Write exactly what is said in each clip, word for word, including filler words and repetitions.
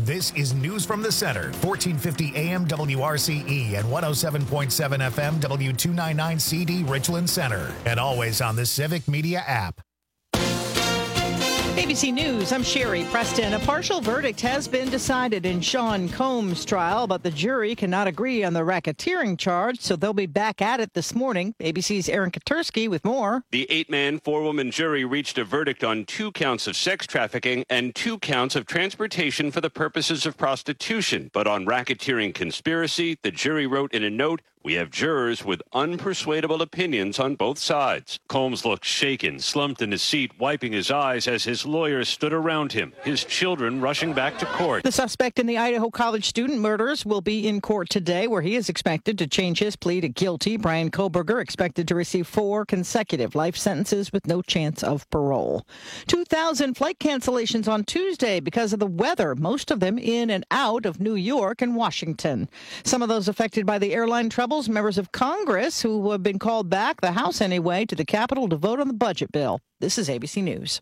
This is News from the Center, fourteen fifty A M W R C E and one oh seven point seven F M W two ninety-nine C D Richland Center. And always on the Civic Media app. A B C News, I'm Sherry Preston. A partial verdict has been decided in Sean Combs' trial, but the jury cannot agree on the racketeering charge, so they'll be back at it this morning. A B C's Aaron Katursky with more. The eight-man, four-woman jury reached a verdict on two counts of sex trafficking and two counts of transportation for the purposes of prostitution. But on racketeering conspiracy, the jury wrote in a note, "We have jurors with unpersuadable opinions on both sides." Combs looked shaken, slumped in his seat, wiping his eyes as his lawyers stood around him, his children rushing back to court. The suspect in the Idaho College student murders will be in court today, where he is expected to change his plea to guilty. Brian Koberger expected to receive four consecutive life sentences with no chance of parole. two thousand flight cancellations on Tuesday because of the weather, most of them in and out of New York and Washington. Some of those affected by the airline trouble, members of Congress who have been called back, the House anyway, to the Capitol to vote on the budget bill. This is A B C News.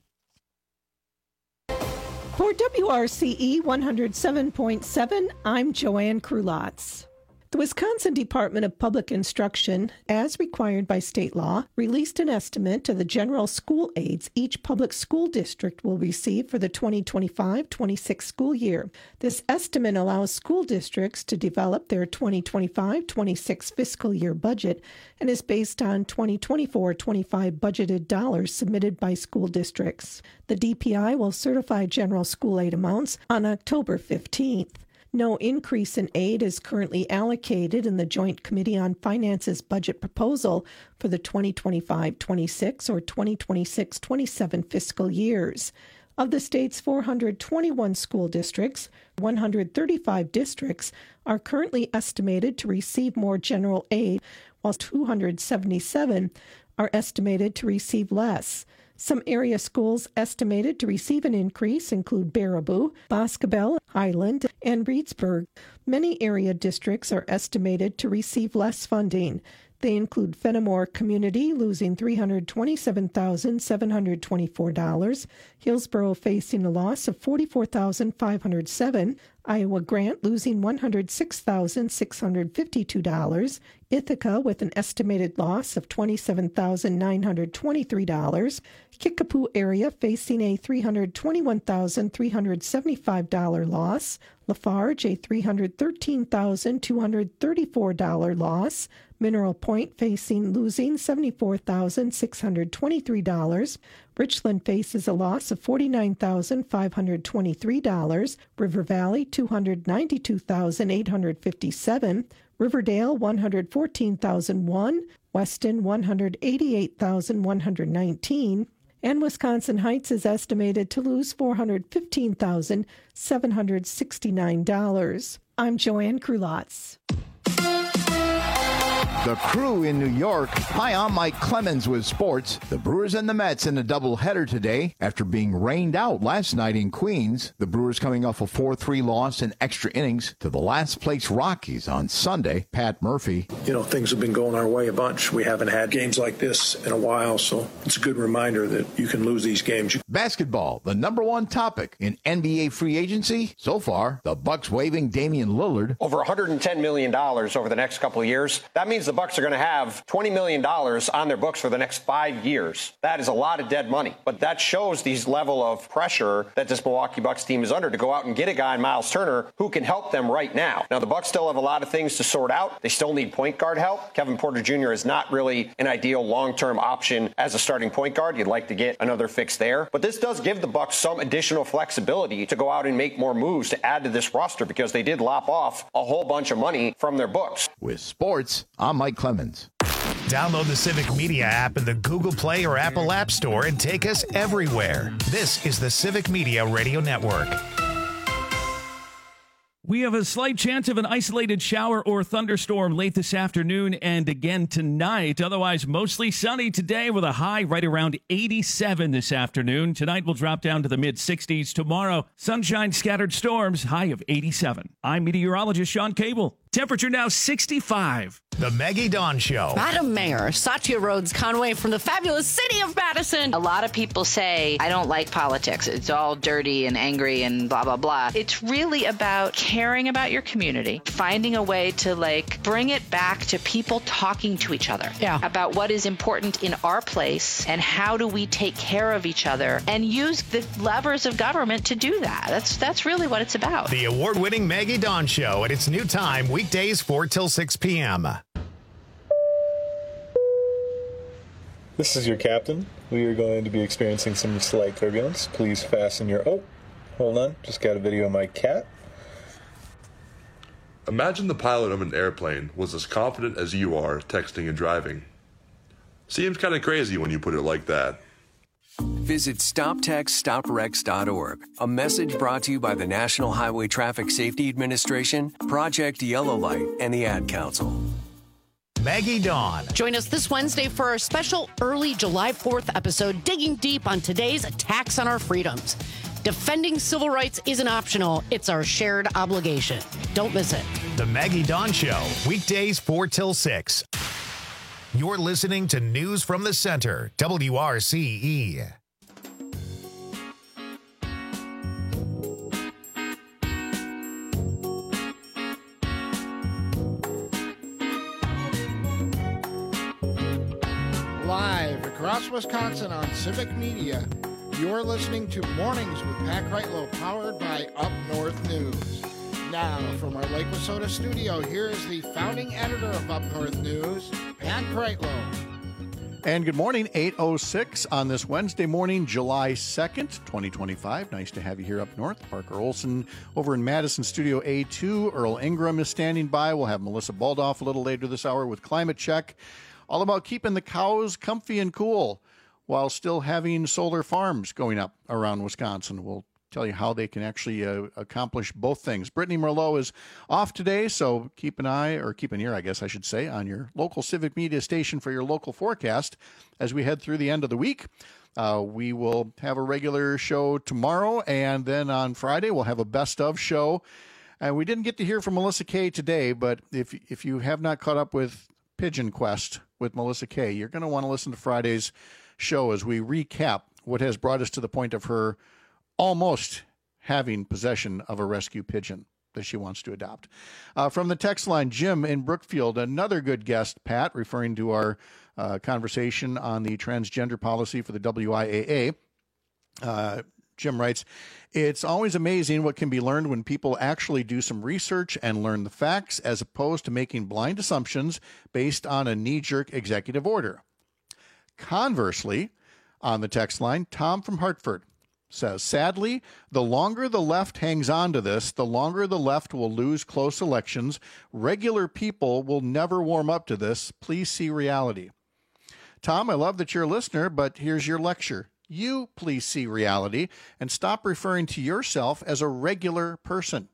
For W R C E one oh seven point seven, I'm Joanne Krulotz. The Wisconsin Department of Public Instruction, as required by state law, released an estimate of the general school aids each public school district will receive for the twenty twenty-five twenty-six school year. This estimate allows school districts to develop their twenty twenty-five twenty-six fiscal year budget and is based on twenty twenty-four twenty-five budgeted dollars submitted by school districts. The D P I will certify general school aid amounts on October fifteenth. No increase in aid is currently allocated in the Joint Committee on Finance's budget proposal for the twenty twenty-five twenty-six or twenty twenty-six twenty-seven fiscal years. Of the state's four hundred twenty-one school districts, one hundred thirty-five districts are currently estimated to receive more general aid, while two hundred seventy-seven are estimated to receive less. Some area schools estimated to receive an increase include Baraboo, Boscobel, Highland, and Reedsburg. Many area districts are estimated to receive less funding. They include Fenimore Community losing three hundred twenty-seven thousand seven hundred twenty-four dollars, Hillsborough facing a loss of forty-four thousand five hundred seven dollars, Iowa Grant losing one hundred six thousand six hundred fifty-two dollars, Ithaca with an estimated loss of twenty-seven thousand nine hundred twenty-three dollars, Kickapoo area facing a three hundred twenty-one thousand three hundred seventy-five dollars loss, Lafarge a three hundred thirteen thousand two hundred thirty-four dollars loss, Mineral Point facing losing seventy-four thousand six hundred twenty-three dollars, Richland faces a loss of forty-nine thousand five hundred twenty-three dollars, River Valley two hundred ninety-two thousand eight hundred fifty-seven dollars, Riverdale one hundred fourteen thousand one dollars, Weston one hundred eighty-eight thousand one hundred nineteen dollars, and Wisconsin Heights is estimated to lose four hundred fifteen thousand seven hundred sixty-nine dollars. I'm Joanne Krulotz. The Crew in New York. Hi, I'm Mike Clemens with sports. The Brewers and the Mets in a doubleheader today after being rained out last night in Queens. The Brewers coming off a four three loss in extra innings to the last place Rockies on Sunday. Pat Murphy. You know, things have been going our way a bunch. We haven't had games like this in a while, so it's a good reminder that you can lose these games. Basketball, the number one topic in N B A free agency. So far, the Bucks waiving Damian Lillard. Over one hundred ten million dollars over the next couple of years. That means the Bucks are going to have twenty million dollars on their books for the next five years. That is a lot of dead money. But that shows the level of pressure that this Milwaukee Bucks team is under to go out and get a guy, Miles Turner, who can help them right now. Now, the Bucks still have a lot of things to sort out. They still need point guard help. Kevin Porter Junior is not really an ideal long-term option as a starting point guard. You'd like to get another fix there. But this does give the Bucks some additional flexibility to go out and make more moves to add to this roster because they did lop off a whole bunch of money from their books. With sports, I'm Mike Clemens. Download the Civic Media app in the Google Play or Apple App Store and take us everywhere. This is the Civic Media Radio Network. We have a slight chance of an isolated shower or thunderstorm late this afternoon and again tonight. Otherwise, mostly sunny today with a high right around eighty-seven this afternoon. Tonight will drop down to the mid sixties. Tomorrow, sunshine, scattered storms, high of eighty-seven. I'm meteorologist Sean Cable. Temperature now sixty-five. The Maggie Dawn Show. Madam Mayor, Satya Rhodes Conway from the fabulous city of Madison. A lot of people say, I don't like politics. It's all dirty and angry and blah, blah, blah. It's really about caring about your community, finding a way to, like, bring it back to people talking to each other yeah. about what is important in our place and how do we take care of each other and use the levers of government to do that. That's, that's really what it's about. The award-winning Maggie Dawn Show at its new time, weekdays four till six p.m. This is your captain. We are going to be experiencing some slight turbulence. Please fasten your... Oh, hold on. Just got a video of my cat. Imagine the pilot of an airplane was as confident as you are texting and driving. Seems kind of crazy when you put it like that. Visit stop text stop wrecks dot org. A message brought to you by the National Highway Traffic Safety Administration, Project Yellow Light, and the Ad Council. Maggie Dawn. Join us this Wednesday for our special early July fourth episode, digging deep on today's attacks on our freedoms. Defending civil rights isn't optional. It's our shared obligation. Don't miss it. The Maggie Dawn Show, weekdays four till six. You're listening to News from the Center, W R C E. Live across Wisconsin on Civic Media, you're listening to Mornings with Pat Kreitlow, powered by Up North News. Now, from our Lake Wissota studio, here is the founding editor of Up North News, Pat Kreitlow. And good morning, eight oh six on this Wednesday morning, July second, twenty twenty-five. Nice to have you here up north. Parker Olson over in Madison Studio A two. Earl Ingram is standing by. We'll have Melissa Baldoff a little later this hour with Climate Check. All about keeping the cows comfy and cool while still having solar farms going up around Wisconsin. We'll tell you how they can actually uh, accomplish both things. Brittany Merlot is off today, so keep an eye, or keep an ear, I guess I should say, on your local Civic Media station for your local forecast as we head through the end of the week. Uh, we will have a regular show tomorrow, and then on Friday we'll have a best of show. And we didn't get to hear from Melissa Kay today, but if if you have not caught up with Pigeon Quest with Melissa Kay, you're going to want to listen to Friday's show as we recap what has brought us to the point of her almost having possession of a rescue pigeon that she wants to adopt. Uh, from the text line, Jim in Brookfield, another good guest, Pat, referring to our uh, conversation on the transgender policy for the W I A A. Uh, Jim writes, it's always amazing what can be learned when people actually do some research and learn the facts, as opposed to making blind assumptions based on a knee-jerk executive order. Conversely, on the text line, Tom from Hartford says, sadly, the longer the left hangs on to this, the longer the left will lose close elections. Regular people will never warm up to this. Please see reality. Tom, I love that you're a listener, but here's your lecture. You please see reality and stop referring to yourself as a regular person.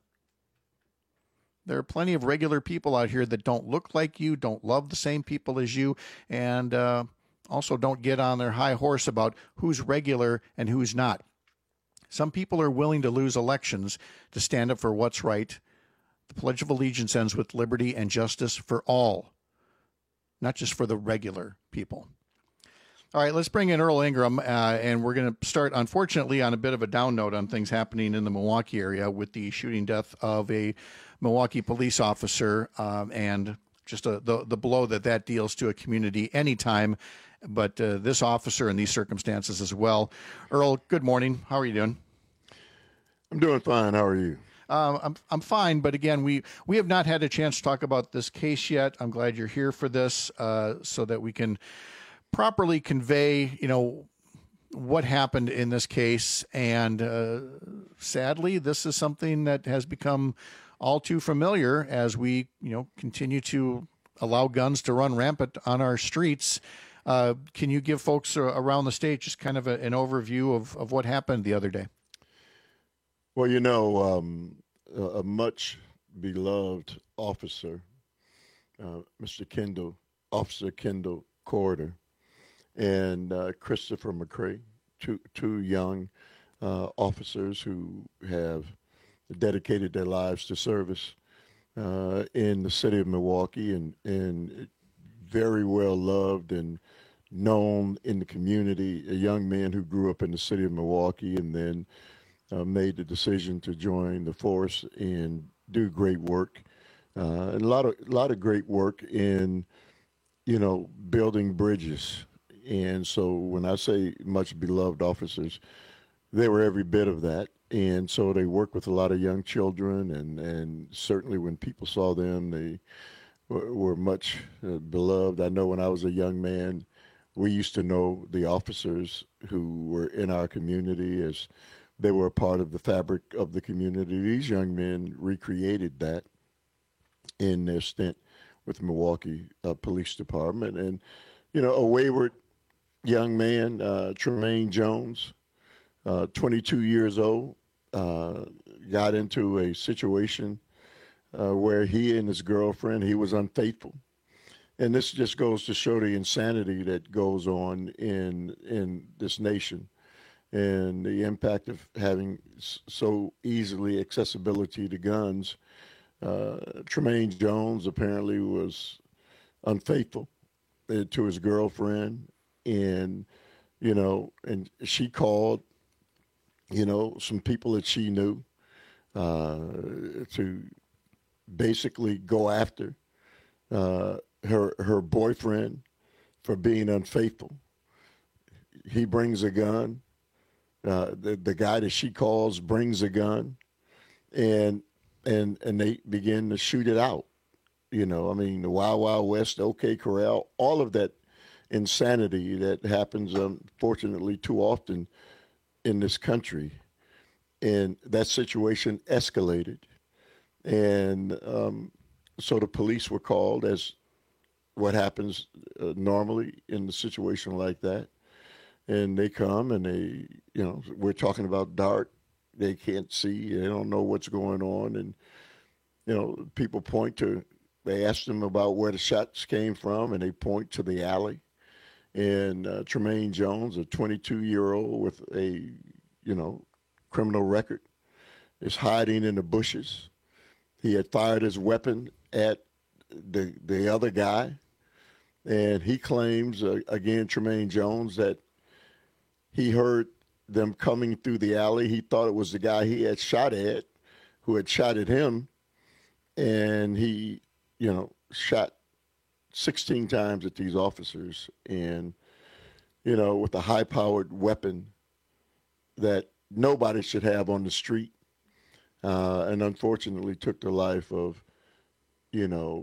There are plenty of regular people out here that don't look like you, don't love the same people as you, and uh, also don't get on their high horse about who's regular and who's not. Some people are willing to lose elections to stand up for what's right. The Pledge of Allegiance ends with liberty and justice for all, not just for the regular people. All right, let's bring in Earl Ingram, uh, and we're going to start, unfortunately, on a bit of a down note on things happening in the Milwaukee area with the shooting death of a Milwaukee police officer um, and just a, the, the blow that that deals to a community anytime, but uh, this officer in these circumstances as well. Earl, good morning. How are you doing? I'm doing fine. How are you? Um, I'm I'm fine, but again, we, we have not had a chance to talk about this case yet. I'm glad you're here for this uh, so that we can properly convey, you know, what happened in this case. And uh, sadly, this is something that has become all too familiar as we, you know, continue to allow guns to run rampant on our streets. Uh, can you give folks around the state just kind of a, an overview of, of what happened the other day? Well, you know, um, a, a much beloved officer, uh, Mister Kendall, Officer Kendall Corder, and uh, Christopher McCray, two two young uh, officers who have dedicated their lives to service uh, in the city of Milwaukee, and, and very well loved and known in the community, a young man who grew up in the city of Milwaukee and then uh, made the decision to join the force and do great work. Uh, and a lot of a lot of great work in, you know, building bridges. And so when I say much beloved officers, they were every bit of that. And so they work with a lot of young children, and, and certainly when people saw them, they were, were much uh, beloved. I know when I was a young man, we used to know the officers who were in our community as they were a part of the fabric of the community. These young men recreated that in their stint with the Milwaukee uh, Police Department. And, you know, a wayward young man, uh, Tremaine Jones, uh, twenty-two years old, uh, got into a situation uh, where he and his girlfriend, he was unfaithful. And this just goes to show the insanity that goes on in in this nation and the impact of having so easily accessibility to guns. Uh, Tremaine Jones apparently was unfaithful to his girlfriend, and, you know, and she called, you know, some people that she knew uh, to basically go after uh, her her boyfriend for being unfaithful. He brings a gun. Uh, the the guy that she calls brings a gun, and and and they begin to shoot it out. You know, I mean, the Wild Wild West, OK Corral, all of that insanity that happens, unfortunately, too often in this country. And that situation escalated. And um, so the police were called, as what happens uh, normally in a situation like that. And they come and they, you know, we're talking about dark. They can't see. They don't know what's going on. And, you know, people point to, they ask them about where the shots came from, and they point to the alley. And uh, Tremaine Jones, a twenty-two-year-old with a, you know, criminal record, is hiding in the bushes. He had fired his weapon at the the other guy, and he claims, uh, again, Tremaine Jones, that he heard them coming through the alley. He thought it was the guy he had shot at, who had shot at him, and he, you know, shot sixteen times at these officers, and, you know, with a high-powered weapon that nobody should have on the street, uh, and unfortunately took the life of, you know,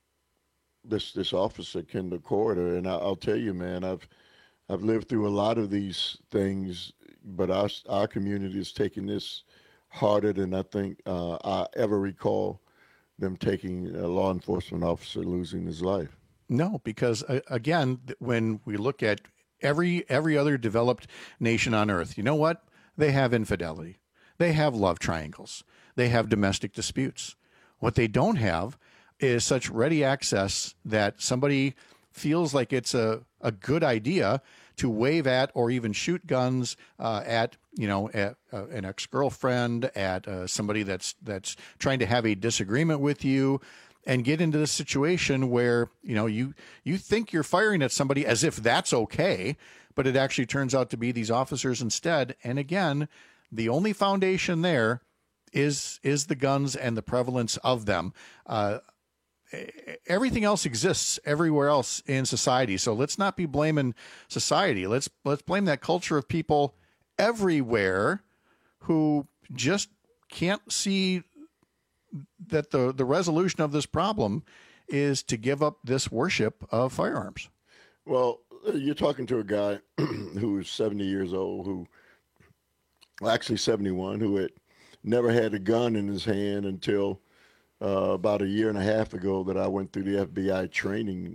this this officer, Kendall Corder. And I, I'll tell you, man, I've I've lived through a lot of these things, but our our community has taken this harder than I think uh, I ever recall them taking a law enforcement officer losing his life. No, because uh, again, when we look at every every other developed nation on earth, you know what? They have infidelity. They have love triangles. They have domestic disputes. What they don't have is such ready access that somebody feels like it's a, a good idea to wave at or even shoot guns uh, at, you know, at uh, an ex-girlfriend, at uh, somebody that's that's trying to have a disagreement with you, and get into this situation where, you know, you you think you're firing at somebody as if that's okay, but it actually turns out to be these officers instead. And again, the only foundation there is is the guns and the prevalence of them. Uh, everything else exists everywhere else in society. So let's not be blaming society. Let's let's blame that culture of people everywhere who just can't see that the, the resolution of this problem is to give up this worship of firearms. Well, you're talking to a guy who is seventy years old, who, well, actually seventy-one, who had never had a gun in his hand until uh, about a year and a half ago that I went through the F B I training,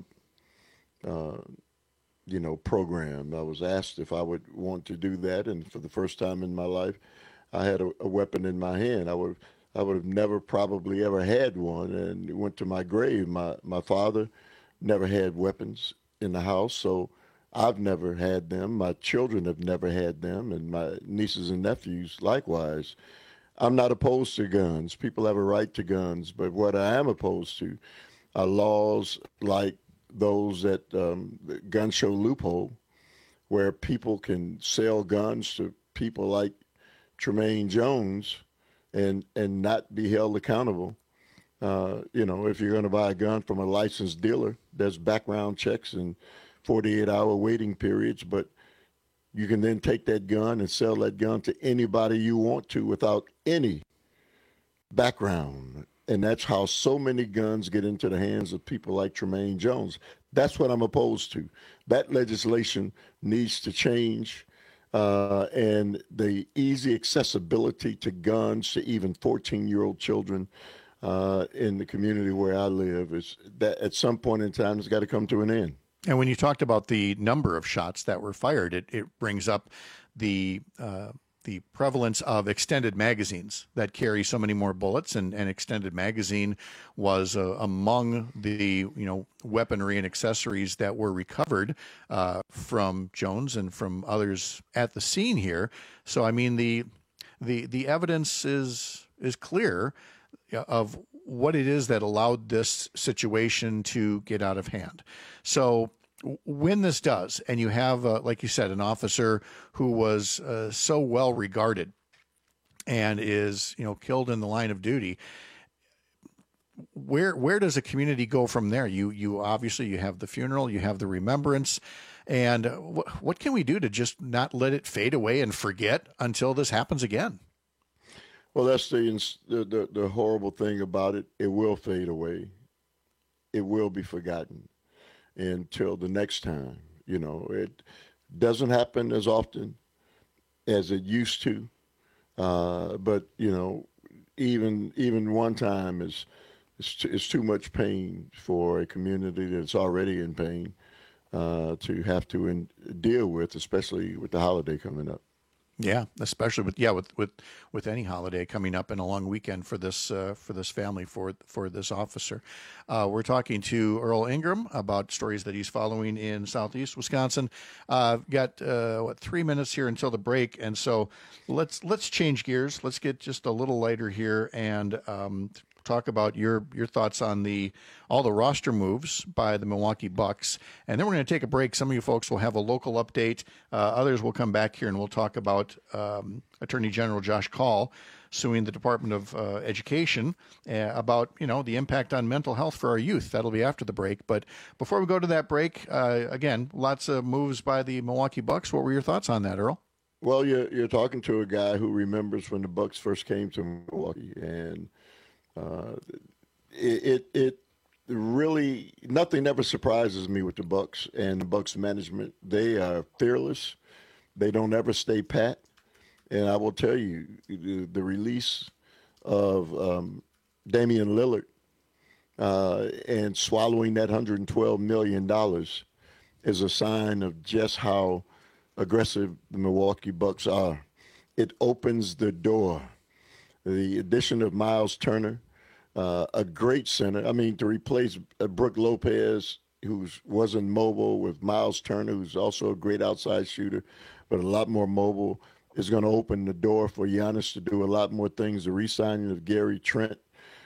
uh, uh, you know, program. I was asked if I would want to do that, and for the first time in my life, I had a, a weapon in my hand. I would I would have never probably ever had one, and it went to my grave. My my father never had weapons in the house, so I've never had them. My children have never had them, and my nieces and nephews likewise. I'm not opposed to guns. People have a right to guns, but what I am opposed to are laws like those that um, the gun show loophole, where people can sell guns to people like Tremaine Jones and and not be held accountable. Uh, you know, if you're going to buy a gun from a licensed dealer, there's background checks and forty-eight hour waiting periods, but you can then take that gun and sell that gun to anybody you want to without any background. And that's how so many guns get into the hands of people like Tremaine Jones. That's what I'm opposed to. That legislation needs to change. Uh, and the easy accessibility to guns to even fourteen-year-old children uh, in the community where I live is that at some point in time it's got to come to an end. And when you talked about the number of shots that were fired, it, it brings up the uh, the prevalence of extended magazines that carry so many more bullets, and an extended magazine was uh, among the you know weaponry and accessories that were recovered uh, from Jones and from others at the scene here. So I mean the the the evidence is is clear of what it is that allowed this situation to get out of hand. So when this does, and you have, uh, like you said, an officer who was uh, so well regarded and is, you know, killed in the line of duty, where where does a community go from there? You you obviously you have the funeral, you have the remembrance, and wh- what can we do to just not let it fade away and forget until this happens again? Well, that's the, the the the horrible thing about it. It will fade away. It will be forgotten until the next time. You know, it doesn't happen as often as it used to. Uh, but you know, even even one time is is too, is too much pain for a community that's already in pain uh, to have to in, deal with, especially with the holiday coming up. Yeah, especially with yeah with, with, with any holiday coming up and a long weekend for this uh, for this family, for for this officer. Uh, we're talking to Earl Ingram about stories that he's following in Southeast Wisconsin. Uh, got uh, what three minutes here until the break, and so let's let's change gears. Let's get just a little lighter here and um, talk about your your thoughts on the all the roster moves by the Milwaukee Bucks, and then we're going to take a break. Some of you folks will have a local update. Uh, others will come back here and we'll talk about um, Attorney General Josh Kaul suing the Department of uh, Education uh, about you know the impact on mental health for our youth. That'll be after the break. But before we go to that break, uh, again, lots of moves by the Milwaukee Bucks. What were your thoughts on that, Earl? Well, you're you're talking to a guy who remembers when the Bucks first came to Milwaukee, and Uh, it, it it really nothing ever surprises me with the Bucks and the Bucks management. They are fearless. They don't ever stay pat. And I will tell you, the, the release of um, Damian Lillard uh, and swallowing that one hundred twelve million dollars is a sign of just how aggressive the Milwaukee Bucks are. It opens the door. The addition of Miles Turner, uh, a great center. I mean, to replace uh, Brook Lopez, who wasn't mobile, with Miles Turner, who's also a great outside shooter, but a lot more mobile, is going to open the door for Giannis to do a lot more things. The re-signing of Gary Trent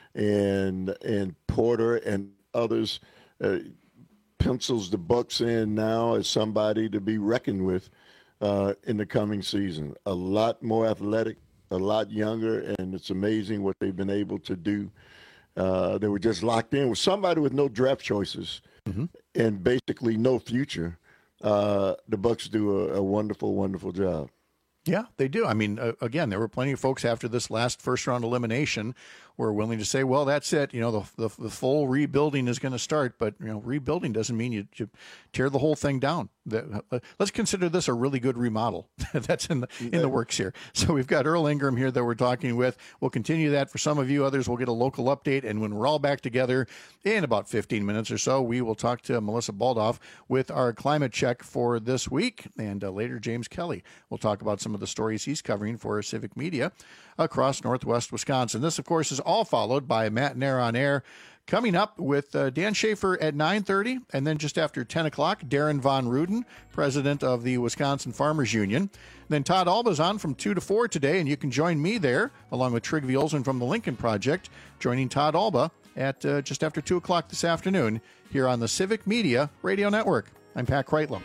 and and Porter and others uh, pencils the Bucks in now as somebody to be reckoned with uh, in the coming season. A lot more athletic, a lot younger, and it's amazing what they've been able to do. Uh, they were just locked in with somebody with no draft choices mm-hmm. and basically no future. Uh, the Bucks do a, a wonderful, wonderful job. Yeah, they do. I mean, uh, again, there were plenty of folks after this last first round elimination were willing to say, well, that's it. You know, the the, the full rebuilding is going to start. But, you know, rebuilding doesn't mean you, you tear the whole thing down. The, uh, let's consider this a really good remodel that's in the in the works here. So we've got Earl Ingram here that we're talking with. We'll continue that for some of you. Others will get a local update. And when we're all back together in about fifteen minutes or so, we will talk to Melissa Baldoff with our climate check for this week. And uh, later, James Kelly will talk about some of the stories he's covering for Civic Media. across northwest Wisconsin. This, of course, is all followed by Matt Nair on Air, coming up with uh, Dan Schaefer at nine thirty, and then just after ten o'clock, Darren Von Ruden, president of the Wisconsin Farmers Union. Then Todd Alba's on from two to four today, and you can join me there, along with Trigg Olsen from the Lincoln Project, joining Todd Alba at uh, just after two o'clock this afternoon here on the Civic Media Radio Network. I'm Pat Kreitlow.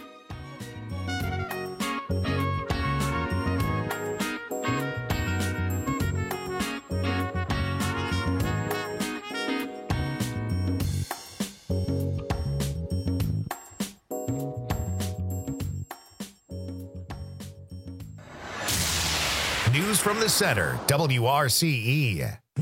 News from the center, W R C E.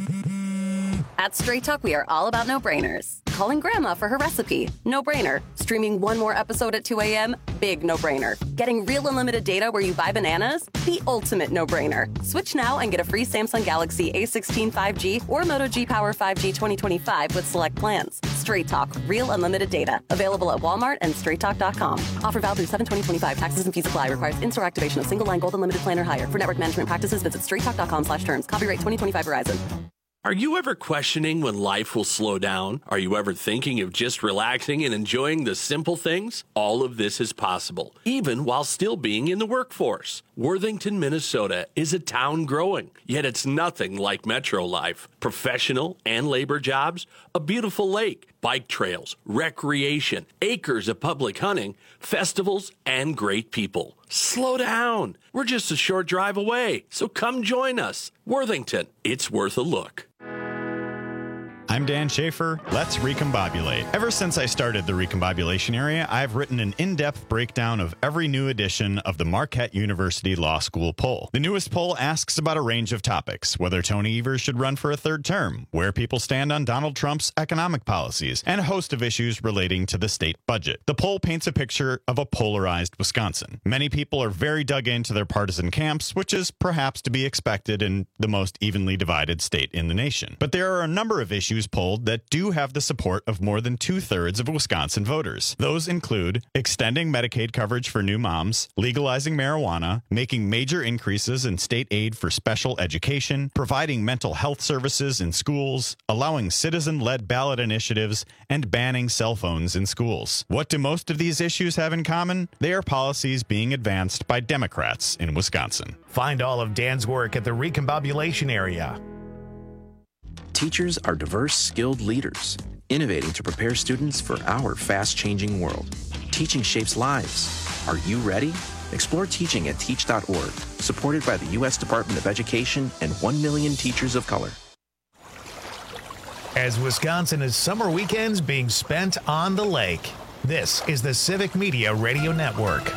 At Straight Talk, we are all about no-brainers. Calling Grandma for her recipe, no-brainer. Streaming one more episode at two a.m., big no-brainer. Getting real unlimited data where you buy bananas, the ultimate no-brainer. Switch now and get a free Samsung Galaxy A sixteen five G or Moto G Power five G twenty twenty-five with select plans. Straight Talk, real unlimited data. Available at Walmart and straight talk dot com. Offer valid through seven twenty twenty-five. Taxes and fees apply. Requires in-store activation of single line gold unlimited plan or higher. For network management practices, visit straight talk dot com slash terms. Copyright twenty twenty-five Verizon. Are you ever questioning when life will slow down? Are you ever thinking of just relaxing and enjoying the simple things? All of this is possible, even while still being in the workforce. Worthington, Minnesota is a town growing, yet it's nothing like metro life. Professional and labor jobs, a beautiful lake, bike trails, recreation, acres of public hunting, festivals, and great people. Slow down. We're just a short drive away, so come join us. Worthington, it's worth a look. I'm Dan Schaefer. Let's recombobulate. Ever since I started the recombobulation area, I've written an in-depth breakdown of every new edition of the Marquette University Law School poll. The newest poll asks about a range of topics: whether Tony Evers should run for a third term, where people stand on Donald Trump's economic policies, and a host of issues relating to the state budget. The poll paints a picture of a polarized Wisconsin. Many people are very dug into their partisan camps, which is perhaps to be expected in the most evenly divided state in the nation. But there are a number of issues polled that do have the support of more than two-thirds of Wisconsin voters. Those include extending Medicaid coverage for new moms, legalizing marijuana, making major increases in state aid for special education, providing mental health services in schools, allowing citizen-led ballot initiatives, and banning cell phones in schools. What do most of these issues have in common? They are policies being advanced by Democrats in Wisconsin. Find all of Dan's work at the recombobulation area. Teachers are diverse, skilled leaders, innovating to prepare students for our fast-changing world. Teaching shapes lives. Are you ready? Explore teaching at teach dot org, supported by the U S Department of Education and one million teachers of color. As Wisconsin is summer weekends being spent on the lake, this is the Civic Media Radio Network.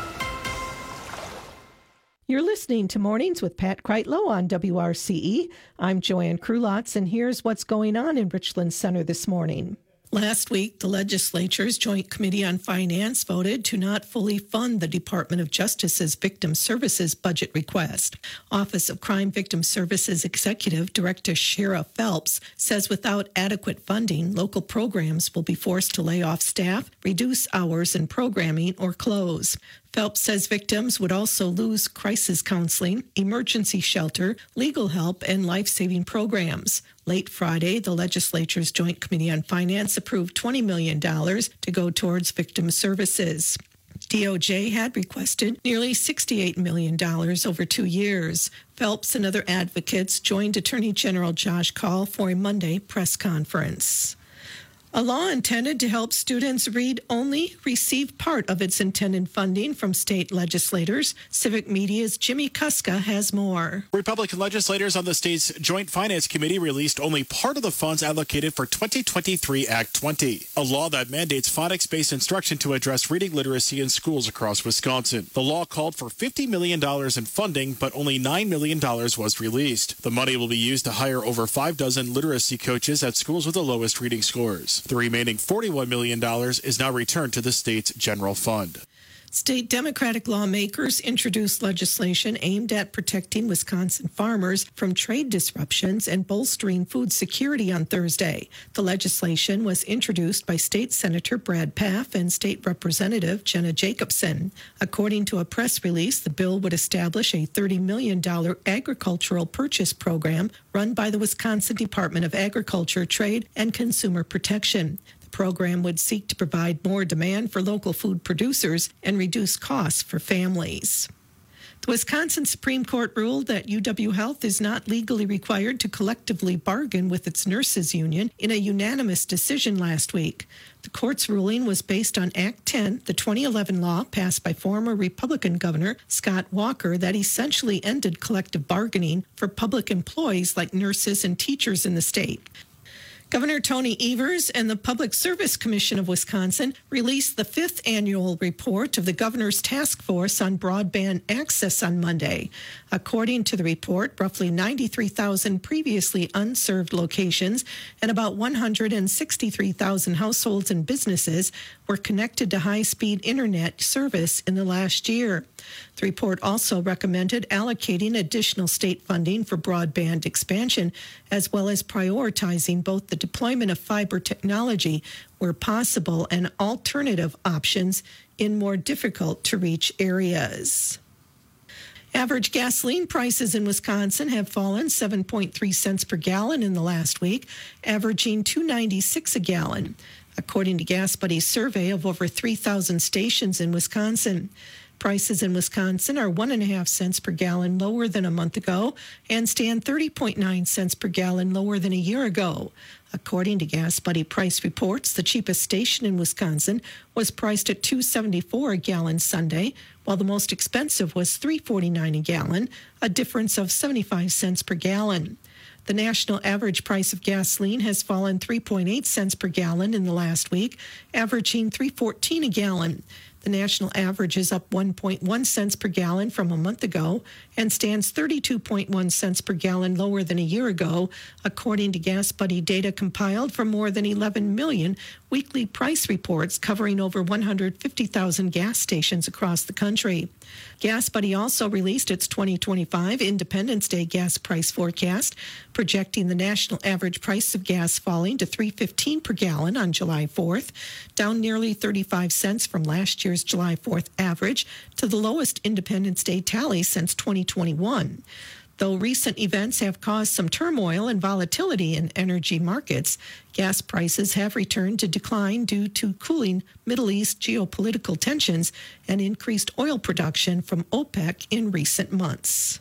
You're listening to Mornings with Pat Kreitlow on W R C E. I'm Joanne Krulotz, and here's what's going on in Richland Center this morning. Last week, the legislature's Joint Committee on Finance voted to not fully fund the Department of Justice's Victim Services budget request. Office of Crime Victim Services Executive Director Shara Phelps says without adequate funding, local programs will be forced to lay off staff, reduce hours in programming, or close. Phelps says victims would also lose crisis counseling, emergency shelter, legal help, and life-saving programs. Late Friday, the legislature's Joint Committee on Finance approved twenty million dollars to go towards victim services. D O J had requested nearly sixty-eight million dollars over two years. Phelps and other advocates joined Attorney General Josh Kaul for a Monday press conference. A law intended to help students read only received part of its intended funding from state legislators. Civic Media's Jimmy Kuska has more. Republican legislators on the state's Joint Finance Committee released only part of the funds allocated for twenty twenty-three Act twenty, a law that mandates phonics-based instruction to address reading literacy in schools across Wisconsin. The law called for fifty million dollars in funding, but only nine million dollars was released. The money will be used to hire over five dozen literacy coaches at schools with the lowest reading scores. The remaining forty-one million dollars is now returned to the state's general fund. State Democratic lawmakers introduced legislation aimed at protecting Wisconsin farmers from trade disruptions and bolstering food security on Thursday. The legislation was introduced by State Senator Brad Pfaff and State Representative Jenna Jacobson. According to a press release, the bill would establish a thirty million dollars agricultural purchase program run by the Wisconsin Department of Agriculture, Trade, and Consumer Protection. The program would seek to provide more demand for local food producers and reduce costs for families. The Wisconsin Supreme Court ruled that U W Health is not legally required to collectively bargain with its nurses union in a unanimous decision last week. The court's ruling was based on Act ten, the twenty eleven law passed by former Republican Governor Scott Walker that essentially ended collective bargaining for public employees like nurses and teachers in the state. Governor Tony Evers and the Public Service Commission of Wisconsin released the fifth annual report of the governor's task force on broadband access on Monday. According to the report, roughly ninety-three thousand previously unserved locations and about one hundred sixty-three thousand households and businesses were connected to high-speed internet service in the last year. The report also recommended allocating additional state funding for broadband expansion, as well as prioritizing both the deployment of fiber technology where possible and alternative options in more difficult-to-reach areas. Average gasoline prices in Wisconsin have fallen seven point three cents per gallon in the last week, averaging two dollars and ninety-six cents a gallon, according to Gas Buddy's survey of over three thousand stations in Wisconsin. Prices in Wisconsin are one and a half cents per gallon lower than a month ago and stand thirty point nine cents per gallon lower than a year ago. According to Gas Buddy price reports, the cheapest station in Wisconsin was priced at two dollars and seventy-four cents a gallon Sunday, while the most expensive was three dollars and forty-nine cents a gallon, a difference of seventy-five cents per gallon. The national average price of gasoline has fallen three point eight cents per gallon in the last week, averaging three dollars and fourteen cents a gallon. The national average is up one point one cents per gallon from a month ago and stands thirty-two point one cents per gallon lower than a year ago, according to Gas Buddy data compiled from more than eleven million weekly price reports covering over one hundred fifty thousand gas stations across the country. Gas Buddy also released its twenty twenty-five Independence Day gas price forecast, projecting the national average price of gas falling to three dollars and fifteen cents per gallon on July fourth, down nearly thirty-five cents from last year's July fourth average to the lowest Independence Day tally since twenty twenty-one. Though recent events have caused some turmoil and volatility in energy markets, gas prices have returned to decline due to cooling Middle East geopolitical tensions and increased oil production from OPEC in recent months.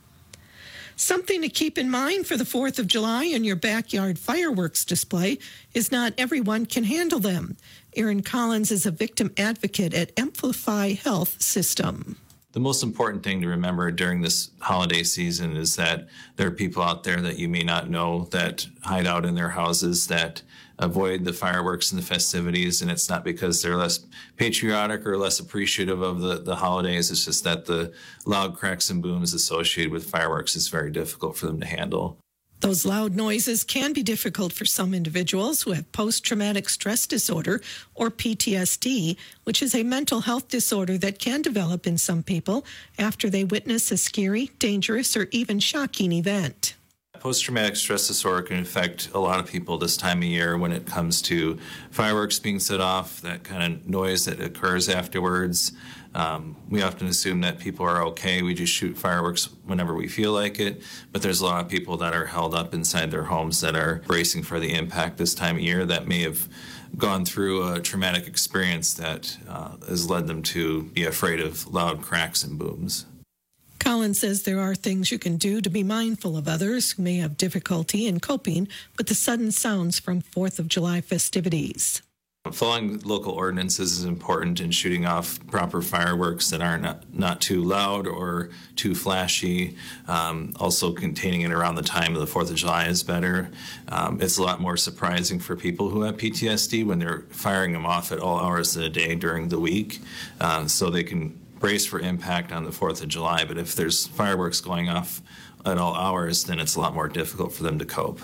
Something to keep in mind for the fourth of July and your backyard fireworks display is not everyone can handle them. Erin Collins is a victim advocate at Amplify Health System. The most important thing to remember during this holiday season is that there are people out there that you may not know that hide out in their houses, that avoid the fireworks and the festivities, and it's not because they're less patriotic or less appreciative of the, the holidays. It's just that the loud cracks and booms associated with fireworks is very difficult for them to handle. Those loud noises can be difficult for some individuals who have post-traumatic stress disorder, or P T S D, which is a mental health disorder that can develop in some people after they witness a scary, dangerous, or even shocking event. Post-traumatic stress disorder can affect a lot of people this time of year when it comes to fireworks being set off, that kind of noise that occurs afterwards. Um, we often assume that people are okay. We just shoot fireworks whenever we feel like it. But there's a lot of people that are held up inside their homes that are bracing for the impact this time of year that may have gone through a traumatic experience that uh, has led them to be afraid of loud cracks and booms. Collins says there are things you can do to be mindful of others who may have difficulty in coping with the sudden sounds from fourth of July festivities. Following local ordinances is important in shooting off proper fireworks that aren't not, not too loud or too flashy. Um, also, containing it around the time of the fourth of July is better. Um, it's a lot more surprising for people who have P T S D when they're firing them off at all hours of the day during the week, uh, so they can brace for impact on the fourth of July. But if there's fireworks going off at all hours, then it's a lot more difficult for them to cope.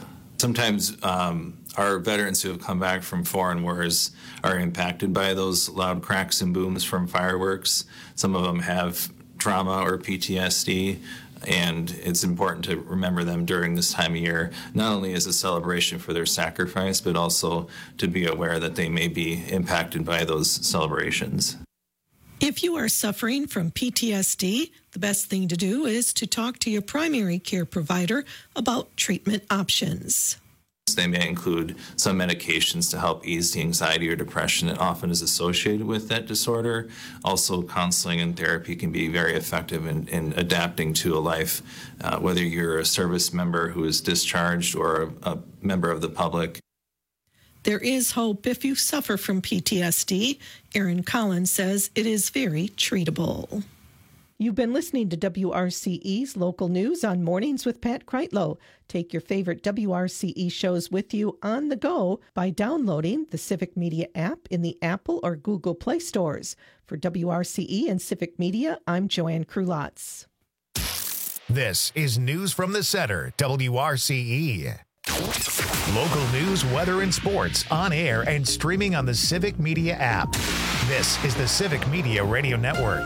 Sometimes um, our veterans who have come back from foreign wars are impacted by those loud cracks and booms from fireworks. Some of them have trauma or P T S D, and it's important to remember them during this time of year, not only as a celebration for their sacrifice, but also to be aware that they may be impacted by those celebrations. If you are suffering from P T S D, the best thing to do is to talk to your primary care provider about treatment options. They may include some medications to help ease the anxiety or depression that often is associated with that disorder. Also, counseling and therapy can be very effective in, in adapting to a life, uh, whether you're a service member who is discharged or a, a member of the public. There is hope if you suffer from P T S D. Aaron Collins says it is very treatable. You've been listening to W R C E's Local News on Mornings with Pat Kreitlow. Take your favorite W R C E shows with you on the go by downloading the Civic Media app in the Apple or Google Play stores. For W R C E and Civic Media, I'm Joanne Krulotz. This is News from the Center, W R C E. Local news, weather, and sports on air and streaming on the Civic Media app. This is the Civic Media Radio Network.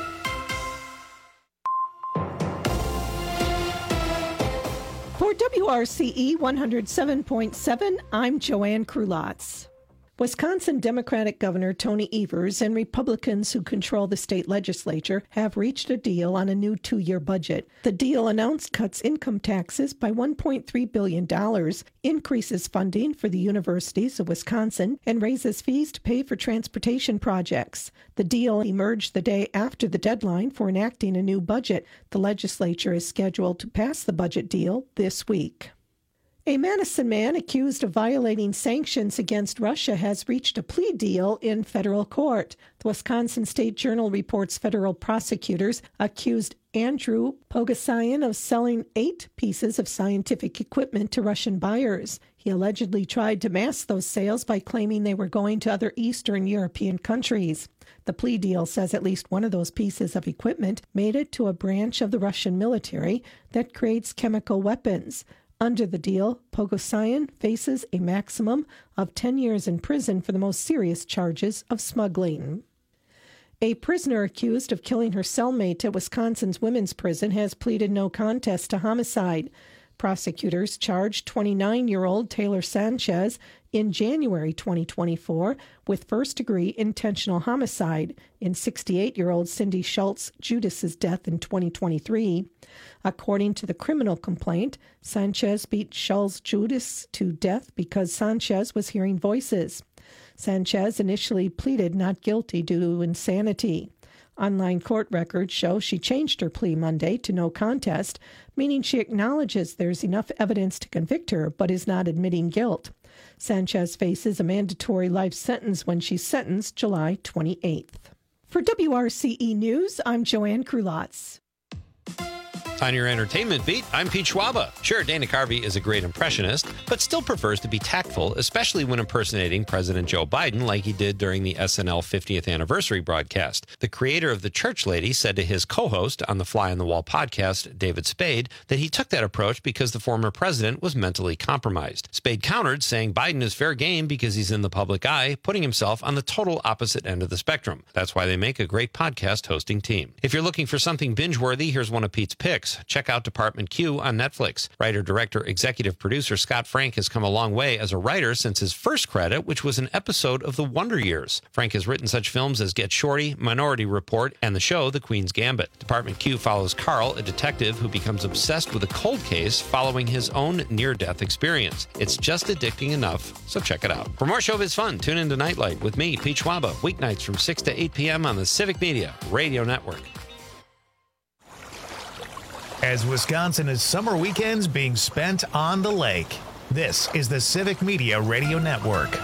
For W R C E one oh seven point seven, I'm Joanne Krulotz. Wisconsin Democratic Governor Tony Evers and Republicans who control the state legislature have reached a deal on a new two-year budget. The deal announced cuts income taxes by one point three billion dollars, increases funding for the universities of Wisconsin, and raises fees to pay for transportation projects. The deal emerged the day after the deadline for enacting a new budget. The legislature is scheduled to pass the budget deal this week. A Madison man accused of violating sanctions against Russia has reached a plea deal in federal court. The Wisconsin State Journal reports federal prosecutors accused Andrew Pogosyan of selling eight pieces of scientific equipment to Russian buyers. He allegedly tried to mask those sales by claiming they were going to other Eastern European countries. The plea deal says at least one of those pieces of equipment made it to a branch of the Russian military that creates chemical weapons. Under the deal, Pogosyan faces a maximum of ten years in prison for the most serious charges of smuggling. A prisoner accused of killing her cellmate at Wisconsin's women's prison has pleaded no contest to homicide. Prosecutors charged twenty-nine-year-old Taylor Sanchez in January twenty twenty-four with first-degree intentional homicide in sixty-eight-year-old Cindy Schultz Judas's death in twenty twenty-three. According to the criminal complaint, Sanchez beat Schultz Judas to death because Sanchez was hearing voices. Sanchez initially pleaded not guilty due to insanity. Online court records show she changed her plea Monday to no contest, meaning she acknowledges there's enough evidence to convict her but is not admitting guilt. Sanchez faces a mandatory life sentence when she's sentenced July twenty-eighth. For W R C E News, I'm Joanne Krulotz. On your entertainment beat, I'm Pete Schwaba. Sure, Dana Carvey is a great impressionist, but still prefers to be tactful, especially when impersonating President Joe Biden like he did during the S N L fiftieth anniversary broadcast. The creator of The Church Lady said to his co-host on the Fly on the Wall podcast, David Spade, that he took that approach because the former president was mentally compromised. Spade countered, saying Biden is fair game because he's in the public eye, putting himself on the total opposite end of the spectrum. That's why they make a great podcast hosting team. If you're looking for something binge-worthy, here's one of Pete's picks. Check out Department Q on Netflix. Writer, director, executive producer Scott Frank has come a long way as a writer since his first credit, which was an episode of The Wonder Years. Frank has written such films as Get Shorty, Minority Report, and the show The Queen's Gambit. Department Q follows Carl, a detective who becomes obsessed with a cold case following his own near-death experience. It's just addicting enough, so check it out. For more showbiz fun, tune into Nightlight with me, Pete Schwaba, weeknights from six to eight p.m. on the Civic Media Radio Network. As Wisconsin is summer weekends being spent on the lake, this is the Civic Media Radio Network.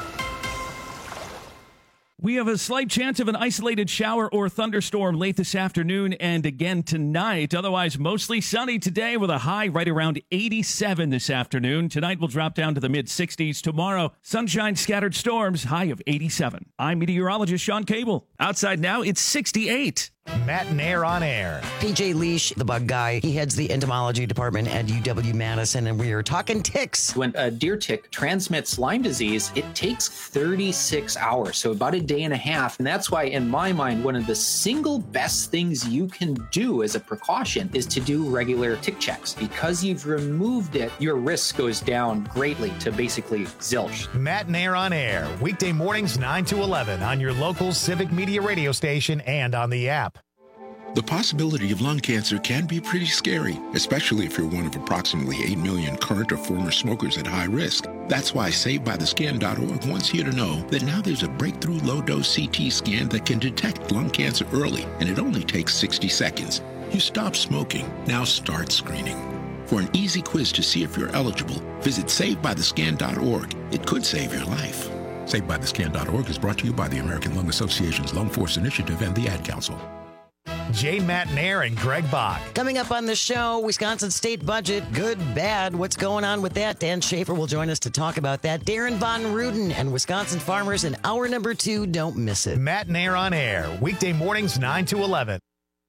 We have a slight chance of an isolated shower or thunderstorm late this afternoon and again tonight. Otherwise, mostly sunny today with a high right around eighty-seven this afternoon. Tonight will drop down to the mid-sixties. Tomorrow, sunshine, scattered storms, high of eighty-seven. I'm meteorologist Sean Cable. Outside now, it's sixty-eight. Matt Nair on air. P J Leash, the bug guy, he heads the entomology department at U W Madison, and we are talking ticks. When a deer tick transmits Lyme disease, it takes thirty-six hours, so about a day and a half. And that's why, in my mind, one of the single best things you can do as a precaution is to do regular tick checks. Because you've removed it, your risk goes down greatly to basically zilch. Matt Nair on air, weekday mornings nine to eleven on your local Civic Media radio station and on the app. The possibility of lung cancer can be pretty scary, especially if you're one of approximately eight million current or former smokers at high risk. That's why Saved By The Scan dot org wants you to know that now there's a breakthrough low-dose C T scan that can detect lung cancer early, and it only takes sixty seconds. You stop smoking, now start screening. For an easy quiz to see if you're eligible, visit Saved By The Scan dot org. It could save your life. Saved By The Scan dot org is brought to you by the American Lung Association's Lung Force Initiative and the Ad Council. Jay Matt Nair and Greg Bach. Coming up on the show, Wisconsin state budget, good, bad. What's going on with that? Dan Schaefer will join us to talk about that. Darren Von Ruden and Wisconsin farmers in hour number two. Don't miss it. Matt Nair on air, weekday mornings nine to eleven.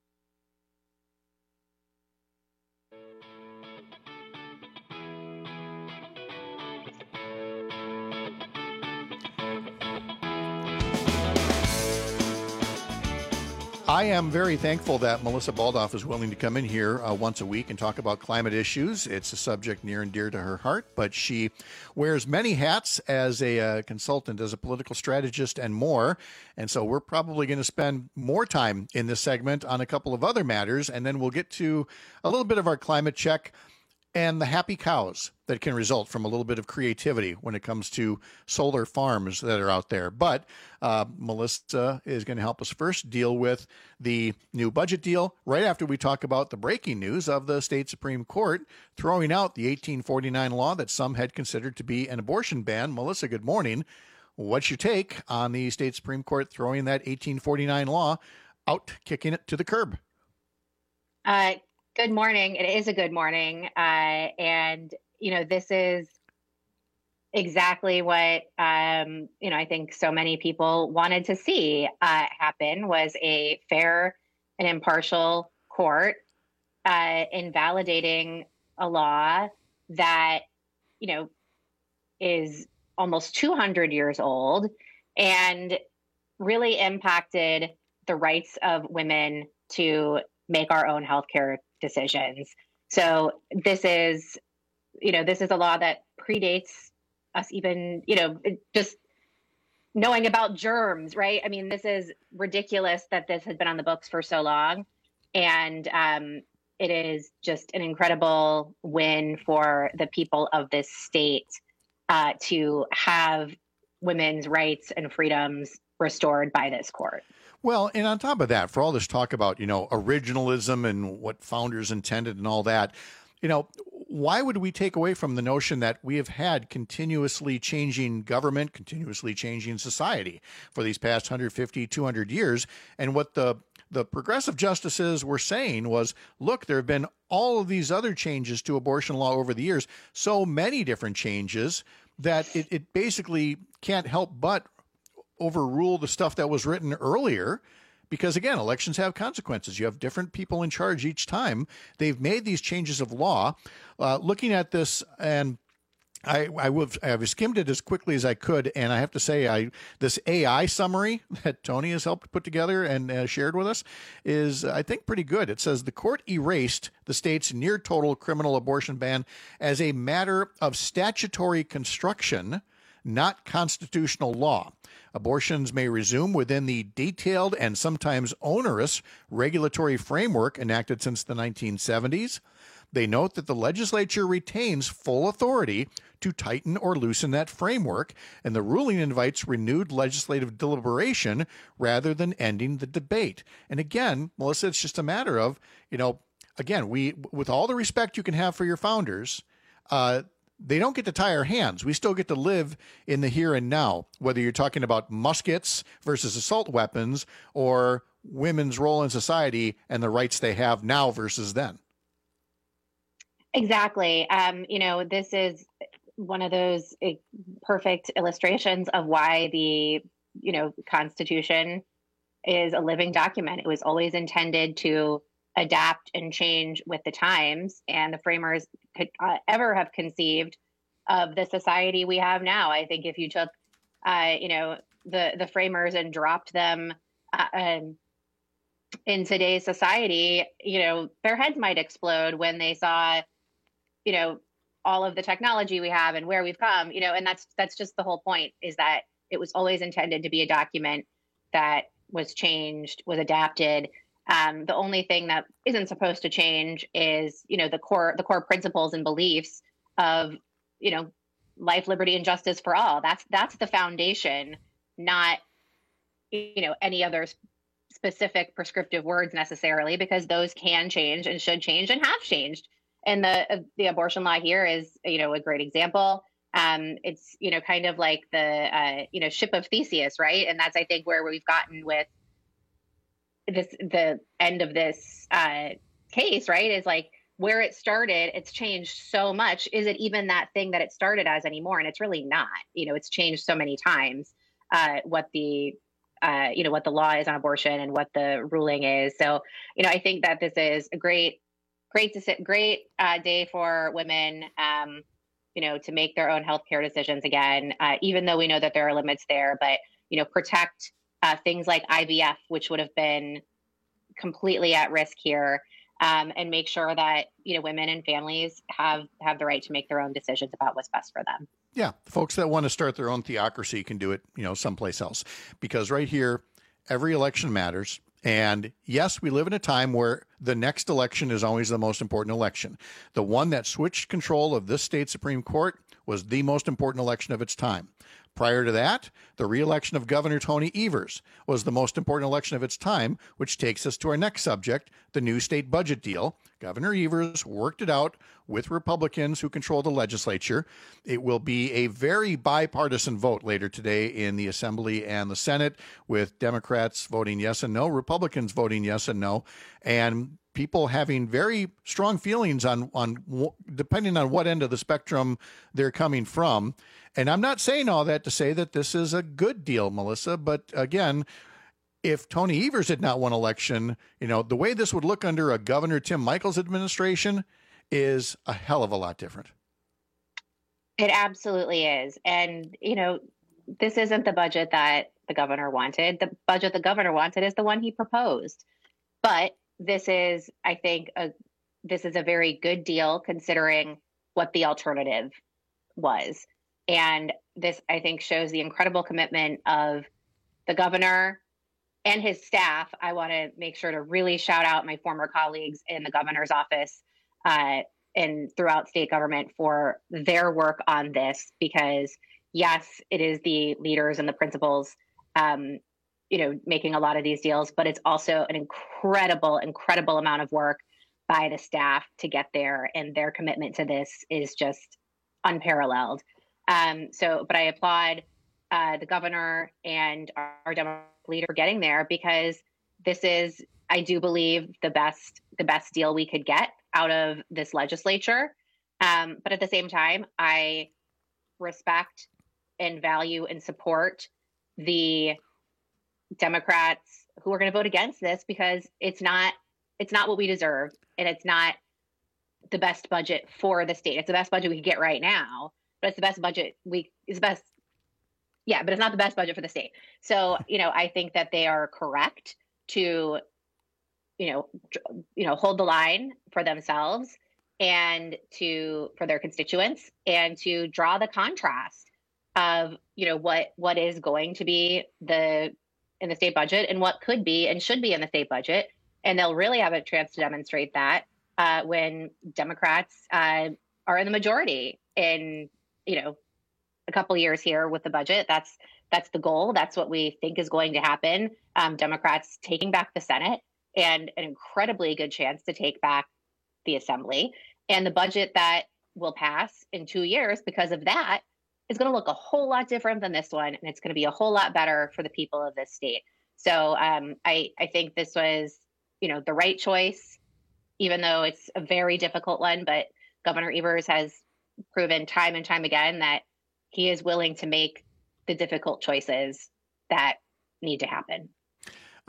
I am very thankful that Melissa Baldoff is willing to come in here uh, once a week and talk about climate issues. It's a subject near and dear to her heart, but she wears many hats as a uh, consultant, as a political strategist, and more. And so we're probably going to spend more time in this segment on a couple of other matters, and then we'll get to a little bit of our climate check and the happy cows that can result from a little bit of creativity when it comes to solar farms that are out there. But uh, Melissa is going to help us first deal with the new budget deal right after we talk about the breaking news of the state Supreme Court throwing out the eighteen forty-nine law that some had considered to be an abortion ban. Melissa, good morning. What's your take on the state Supreme Court throwing that eighteen forty-nine law out, kicking it to the curb? Uh Good morning. It is a good morning. Uh, and, you know, this is exactly what, um, you know, I think so many people wanted to see uh, happen was a fair and impartial court uh, invalidating a law that, you know, is almost two hundred years old and really impacted the rights of women to make our own healthcare decisions. So this is, you know, this is a law that predates us even, you know, just knowing about germs, right? I mean, this is ridiculous that this has been on the books for so long. And um, it is just an incredible win for the people of this state uh, to have women's rights and freedoms restored by this court. Well, and on top of that, for all this talk about, you know, originalism and what founders intended and all that, you know, why would we take away from the notion that we have had continuously changing government, continuously changing society for these past one hundred fifty, two hundred years? And what the the progressive justices were saying was, look, there have been all of these other changes to abortion law over the years, so many different changes that it, it basically can't help but overrule the stuff that was written earlier, because again, elections have consequences. You have different people in charge each time. They've made these changes of law. Uh, looking at this, and I, I would, I've skimmed it as quickly as I could, and I have to say, I this A I summary that Tony has helped put together and uh, shared with us is, I think, pretty good. It says the court erased the state's near total criminal abortion ban as a matter of statutory construction, not constitutional law. Abortions may resume within the detailed and sometimes onerous regulatory framework enacted since the nineteen seventies. They note that the legislature retains full authority to tighten or loosen that framework, and the ruling invites renewed legislative deliberation rather than ending the debate. And again, Melissa, it's just a matter of, you know, again, we, with all the respect you can have for your founders, uh, they don't get to tie our hands. We still get to live in the here and now, whether you're talking about muskets versus assault weapons or women's role in society and the rights they have now versus then. Exactly. Um, you know, this is one of those uh, perfect illustrations of why the, you know, Constitution is a living document. It was always intended to adapt and change with the times, and the framers could uh, ever have conceived of the society we have now. I think if you took, uh, you know, the the framers and dropped them uh, um, in today's society, you know, their heads might explode when they saw, you know, all of the technology we have and where we've come, you know, and that's that's just the whole point, is that it was always intended to be a document that was changed, was adapted. Um, the only thing that isn't supposed to change is, you know, the core the core principles and beliefs of, you know, life, liberty, and justice for all. That's that's the foundation, not, you know, any other specific prescriptive words necessarily, because those can change and should change and have changed. And the uh, the abortion law here is, you know, a great example. Um, it's, you know, kind of like the, uh, you know, ship of Theseus, right? And that's, I think, where we've gotten with this, the end of this uh, case, right? Is like where it started, it's changed so much. Is it even that thing that it started as anymore? And it's really not. You know, it's changed so many times uh, what the, uh, you know, what the law is on abortion and what the ruling is. So, you know, I think that this is a great, great, great uh, day for women. Um, you know, to make their own healthcare decisions again, uh, even though we know that there are limits there, but, you know, protect uh, things like I V F, which would have been completely at risk here, um, and make sure that, you know, women and families have, have the right to make their own decisions about what's best for them. Yeah. Folks that want to start their own theocracy can do it, you know, someplace else, because right here, every election matters. And yes, we live in a time where the next election is always the most important election. The one that switched control of this state Supreme Court was the most important election of its time. Prior to that, the re-election of Governor Tony Evers was the most important election of its time, which takes us to our next subject, the new state budget deal. Governor Evers worked it out with Republicans who control the legislature. It will be a very bipartisan vote later today in the Assembly and the Senate, with Democrats voting yes and no, Republicans voting yes and no, and people having very strong feelings on, on depending on what end of the spectrum they're coming from. And I'm not saying all that to say that this is a good deal, Melissa, but again, if Tony Evers had not won election, you know, the way this would look under a Governor Tim Michels administration is a hell of a lot different. It absolutely is. And, you know, this isn't the budget that the governor wanted. The budget the governor wanted is the one he proposed. But this is, I think, a this is a very good deal considering what the alternative was. And this, I think, shows the incredible commitment of the governor and his staff. I want to make sure to really shout out my former colleagues in the governor's office uh, and throughout state government for their work on this, because yes, it is the leaders and the principals, um, you know, making a lot of these deals, but it's also an incredible, incredible amount of work by the staff to get there. And their commitment to this is just unparalleled. Um, so, but I applaud uh, the governor and our, our Democratic leader for getting there, because this is, I do believe, the best, the best deal we could get out of this legislature. Um, but at the same time, I respect and value and support the Democrats who are going to vote against this, because it's not, it's not what we deserve, and it's not the best budget for the state. It's the best budget we could get right now, but it's the best budget we is the best. Yeah, but it's not the best budget for the state. So, you know, I think that they are correct to, you know, you know, hold the line for themselves and to, for their constituents, and to draw the contrast of, you know, what, what is going to be the, in the state budget and what could be and should be in the state budget. And they'll really have a chance to demonstrate that uh, when Democrats uh, are in the majority in, you know, a couple years here with the budget. That's that's the goal. That's what we think is going to happen. Um, Democrats taking back the Senate, and an incredibly good chance to take back the Assembly. And the budget that will pass in two years because of that is going to look a whole lot different than this one, and it's going to be a whole lot better for the people of this state. So um, I I think this was, you know, the right choice, even though it's a very difficult one. But Governor Evers has proven time and time again that he is willing to make the difficult choices that need to happen.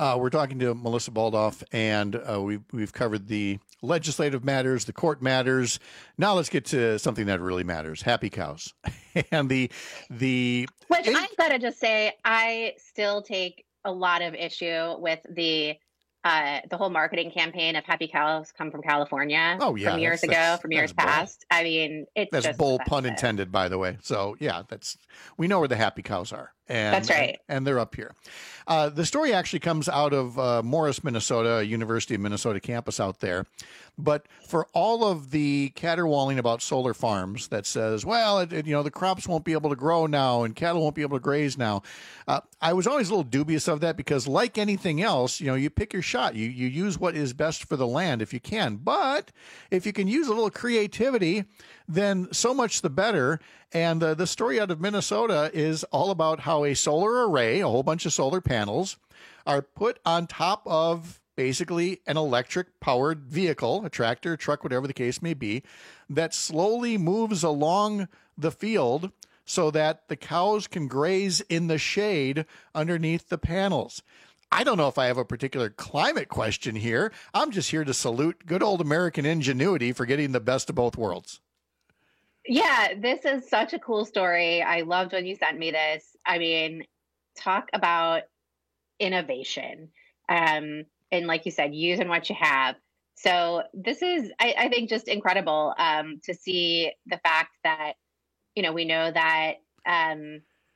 Uh, we're talking to Melissa Baldoff, and uh, we've, we've covered the legislative matters, the court matters. Now let's get to something that really matters, happy cows. and the the Which it, I've got to just say, I still take a lot of issue with the uh, the whole marketing campaign of happy cows come from California oh, yeah, from years that's, ago, that's, from years past. Bull. I mean, it's that's just bull offensive. Pun intended, by the way. So yeah, that's we know where the happy cows are. And, That's right. And, and they're up here. Uh, the story actually comes out of uh, Morris, Minnesota, a University of Minnesota campus out there. But for all of the caterwauling about solar farms that says, well, it, it, you know, the crops won't be able to grow now and cattle won't be able to graze now. Uh, I was always a little dubious of that because like anything else, you know, you pick your shot. You, you use what is best for the land if you can. But if you can use a little creativity, then so much the better. And uh, the story out of Minnesota is all about how a solar array, a whole bunch of solar panels, are put on top of basically an electric powered vehicle, a tractor, truck, whatever the case may be, that slowly moves along the field so that the cows can graze in the shade underneath the panels. I don't know if I have a particular climate question here. I'm just here to salute good old American ingenuity for getting the best of both worlds. Yeah, this is such a cool story. I loved when you sent me this. I mean, talk about innovation. Um, and like you said, using what you have. So this is, I, I think, just incredible um, to see the fact that, you know, we know that um,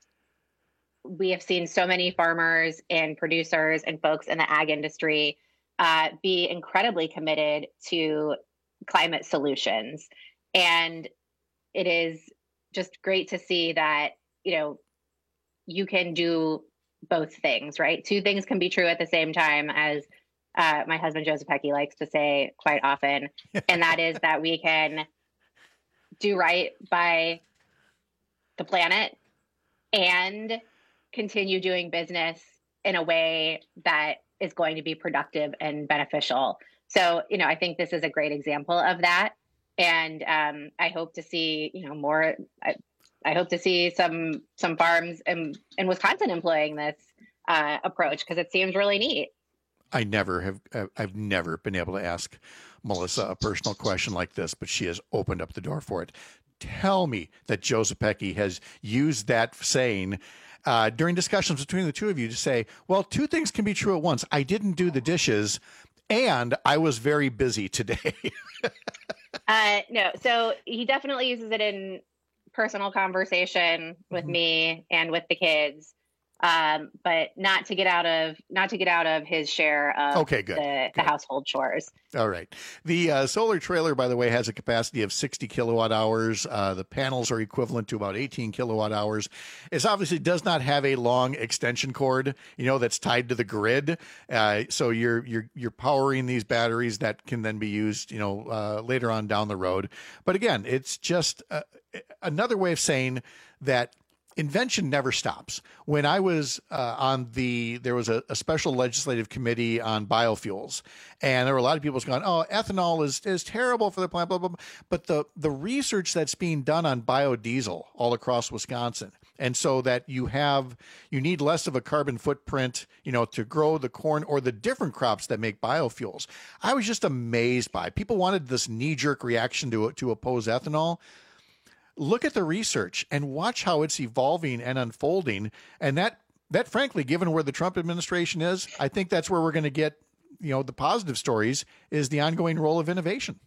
we have seen so many farmers and producers and folks in the ag industry uh, be incredibly committed to climate solutions. And it is just great to see that, you know, you can do both things, right? Two things can be true at the same time, as uh, my husband, Joseph Pecky, likes to say quite often. And that is that we can do right by the planet and continue doing business in a way that is going to be productive and beneficial. So, you know, I think this is a great example of that. And um, I hope to see, you know, more. I, I hope to see some some farms in, in Wisconsin employing this uh, approach because it seems really neat. I never have. I've never been able to ask Melissa a personal question like this, but she has opened up the door for it. Tell me that Joseph Pecky has used that saying uh, during discussions between the two of you to say, "Well, two things can be true at once. I didn't do the dishes, and I was very busy today." Uh, no, so he definitely uses it in personal conversation with mm-hmm. me and with the kids, um, but not to get out of not to get out of his share of okay, good. The, good. the household chores. All right. The uh, solar trailer, by the way, has a capacity of sixty kilowatt hours. Uh, the panels are equivalent to about eighteen kilowatt hours. It obviously does not have a long extension cord, you know, that's tied to the grid. Uh, so you're you're you're powering these batteries that can then be used, you know, uh, later on down the road. But again, it's just uh, another way of saying that invention never stops. When I was uh, on the, there was a, a special legislative committee on biofuels, and there were a lot of people going, "Oh, ethanol is is terrible for the planet." Blah blah blah. But the the research that's being done on biodiesel all across Wisconsin, and so that you have you need less of a carbon footprint, you know, to grow the corn or the different crops that make biofuels. I was just amazed by. People wanted this knee jerk reaction to to oppose ethanol. Look at the research and watch how it's evolving and unfolding. And that, that frankly, given where the Trump administration is, I think that's where we're going to get, you know, the positive stories is the ongoing role of innovation.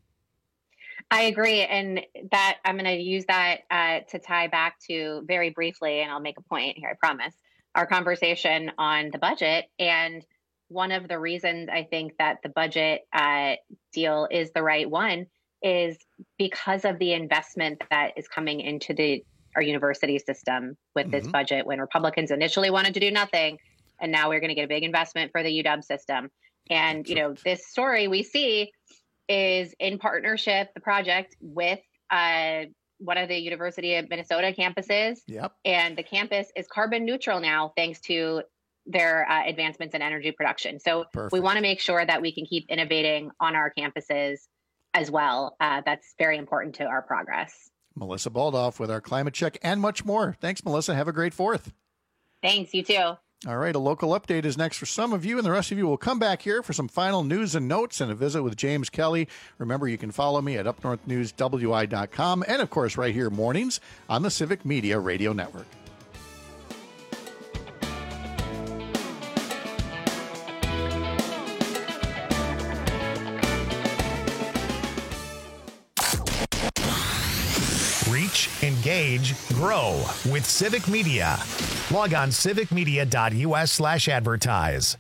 I agree. And that I'm going to use that uh, to tie back to very briefly, and I'll make a point here, I promise, our conversation on the budget. And one of the reasons I think that the budget uh, deal is the right one is because of the investment that is coming into the our university system with mm-hmm. this budget, when Republicans initially wanted to do nothing, and now we're going to get a big investment for the U W system. And, That's you know, right. This story we see is in partnership, the project with uh, one of the University of Minnesota campuses. Yep. And the campus is carbon neutral now, thanks to their uh, advancements in energy production. So Perfect. We want to make sure that we can keep innovating on our campuses as well. Uh, that's very important to our progress. Melissa Baldoff with our climate check and much more. Thanks, Melissa. Have a great fourth. Thanks. You too. All right, a local update is next for some of you, and the rest of you will come back here for some final news and notes and a visit with James Kelly. Remember, you can follow me at up north news w i dot com and, of course, right here mornings on the Civic Media Radio Network. Reach, engage, grow with Civic Media. Log on civicmedia.us slash advertise.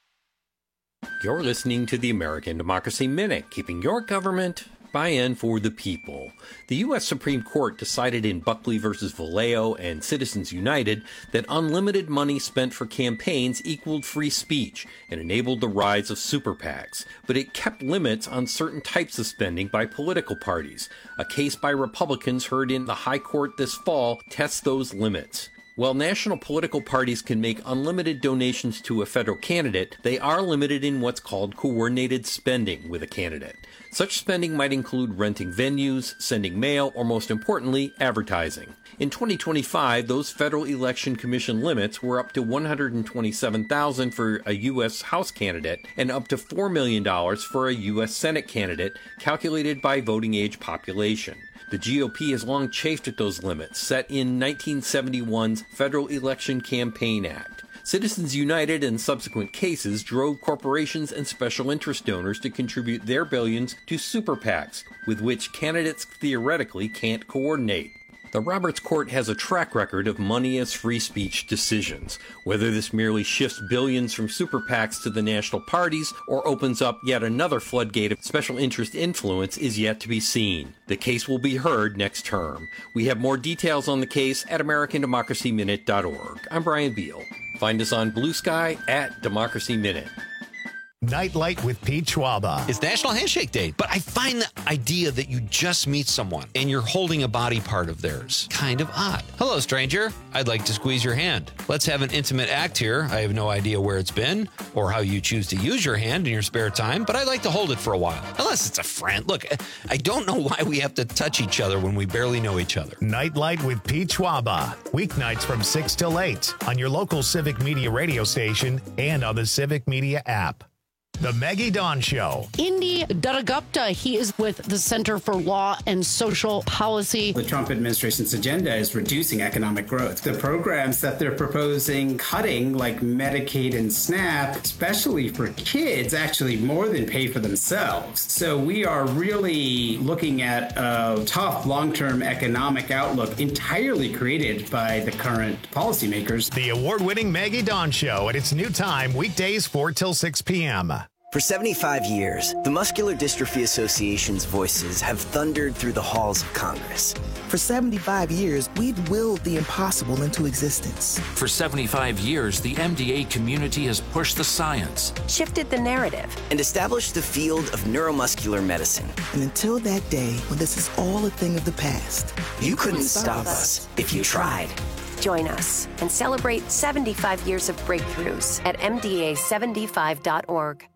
You're listening to the American Democracy Minute, keeping your government by and for the people. The U S Supreme Court decided in Buckley versus Vallejo and Citizens United that unlimited money spent for campaigns equaled free speech and enabled the rise of super PACs, but it kept limits on certain types of spending by political parties. A case by Republicans heard in the High Court this fall tests those limits. While national political parties can make unlimited donations to a federal candidate, they are limited in what's called coordinated spending with a candidate. Such spending might include renting venues, sending mail, or most importantly, advertising. In twenty twenty-five, those Federal Election Commission limits were up to one hundred twenty-seven thousand dollars for a U S House candidate and up to four million dollars for a U S Senate candidate, calculated by voting age population. The G O P has long chafed at those limits, set in nineteen seventy-one's Federal Election Campaign Act. Citizens United and subsequent cases drove corporations and special interest donors to contribute their billions to super PACs, with which candidates theoretically can't coordinate. The Roberts Court has a track record of money as free speech decisions. Whether this merely shifts billions from super PACs to the national parties or opens up yet another floodgate of special interest influence is yet to be seen. The case will be heard next term. We have more details on the case at american democracy minute dot org. I'm Brian Beal. Find us on Blue Sky at Democracy Minute. Nightlight with Pete Schwaba. It's National Handshake Day, but I find the idea that you just meet someone and you're holding a body part of theirs kind of odd. Hello, stranger. I'd like to squeeze your hand. Let's have an intimate act here. I have no idea where it's been or how you choose to use your hand in your spare time, but I'd like to hold it for a while. Unless it's a friend. Look, I don't know why we have to touch each other when we barely know each other. Nightlight with Pete Schwaba. Weeknights from six till eight on your local Civic Media radio station and on the Civic Media app. The Maggie Dawn Show. Indy Dattagupta, he is with the Center for Law and Social Policy. The Trump administration's agenda is reducing economic growth. The programs that they're proposing cutting, like Medicaid and SNAP, especially for kids, actually more than pay for themselves. So we are really looking at a tough long-term economic outlook entirely created by the current policymakers. The award-winning Maggie Dawn Show at its new time, weekdays four till six p.m. For seventy-five years, the Muscular Dystrophy Association's voices have thundered through the halls of Congress. For seventy-five years, we've willed the impossible into existence. For seventy-five years, the M D A community has pushed the science, shifted the narrative, and established the field of neuromuscular medicine. And until that day when this is all a thing of the past, you, you couldn't, couldn't stop, stop us if you tried. Join us and celebrate seventy-five years of breakthroughs at m d a seventy-five dot org.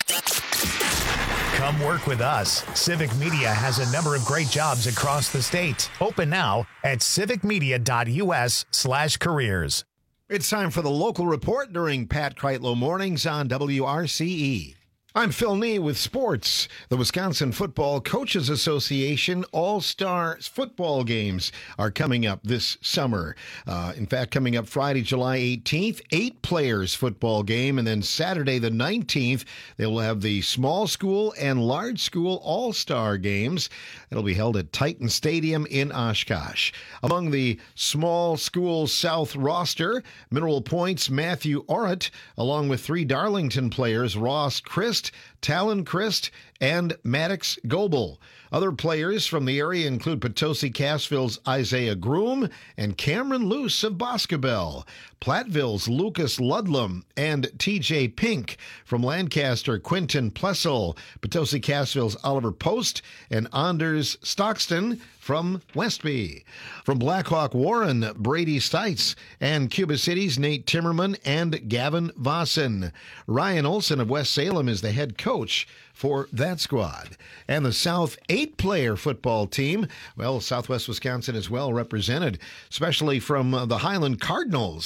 Come work with us. Civic Media has a number of great jobs across the state. Open now at civicmedia.us slash careers. It's time for the local report during Pat Kreitlow Mornings on W R C E. I'm Phil Nee with sports. The Wisconsin Football Coaches Association All-Star Football Games are coming up this summer. Uh, in fact, coming up Friday, July eighteenth, eight players football game, and then Saturday the nineteenth, they will have the small school and large school All-Star Games. It'll be held at Titan Stadium in Oshkosh. Among the small school South roster, Mineral Point's Matthew Orritt, along with three Darlington players, Ross Christ, Talon Christ, and Maddox Goebel. Other players from the area include Potosi Cassville's Isaiah Groom and Cameron Luce of Boscobel, Platteville's Lucas Ludlam, and T J Pink. From Lancaster, Quinton Plessel, Potosi Cassville's Oliver Post, and Anders Stockston from Westby. From Blackhawk Warren, Brady Stites, and Cuba City's Nate Timmerman and Gavin Vossen. Ryan Olson of West Salem is the head coach for that squad. And the South eight-player football team, well, Southwest Wisconsin is well represented, especially from uh, the Highland Cardinals.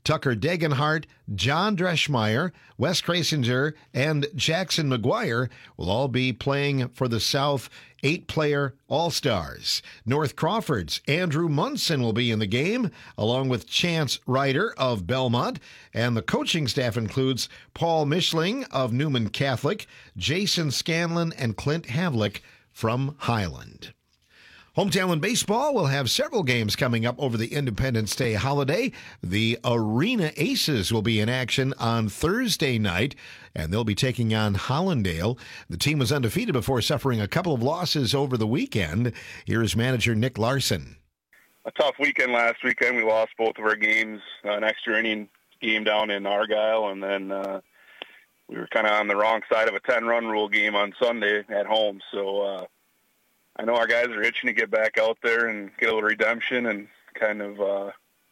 Tucker Degenhart, John Dreschmeyer, Wes Krasinger, and Jackson McGuire will all be playing for the South eight-player All-Stars. North Crawford's Andrew Munson will be in the game, along with Chance Ryder of Belmont, and the coaching staff includes Paul Mischling of Newman Catholic, Jason Scanlon, and Clint Havlick from Highland. Hometown Baseball will have several games coming up over the Independence Day holiday. The Arena Aces will be in action on Thursday night, and they'll be taking on Hollandale. The team was undefeated before suffering a couple of losses over the weekend. Here's manager Nick Larson. A tough weekend last weekend. We lost both of our games, uh, an extra inning game down in Argyle, and then uh, we were kind of on the wrong side of a ten-run rule game on Sunday at home. So, uh, I know our guys are itching to get back out there and get a little redemption and kind of uh,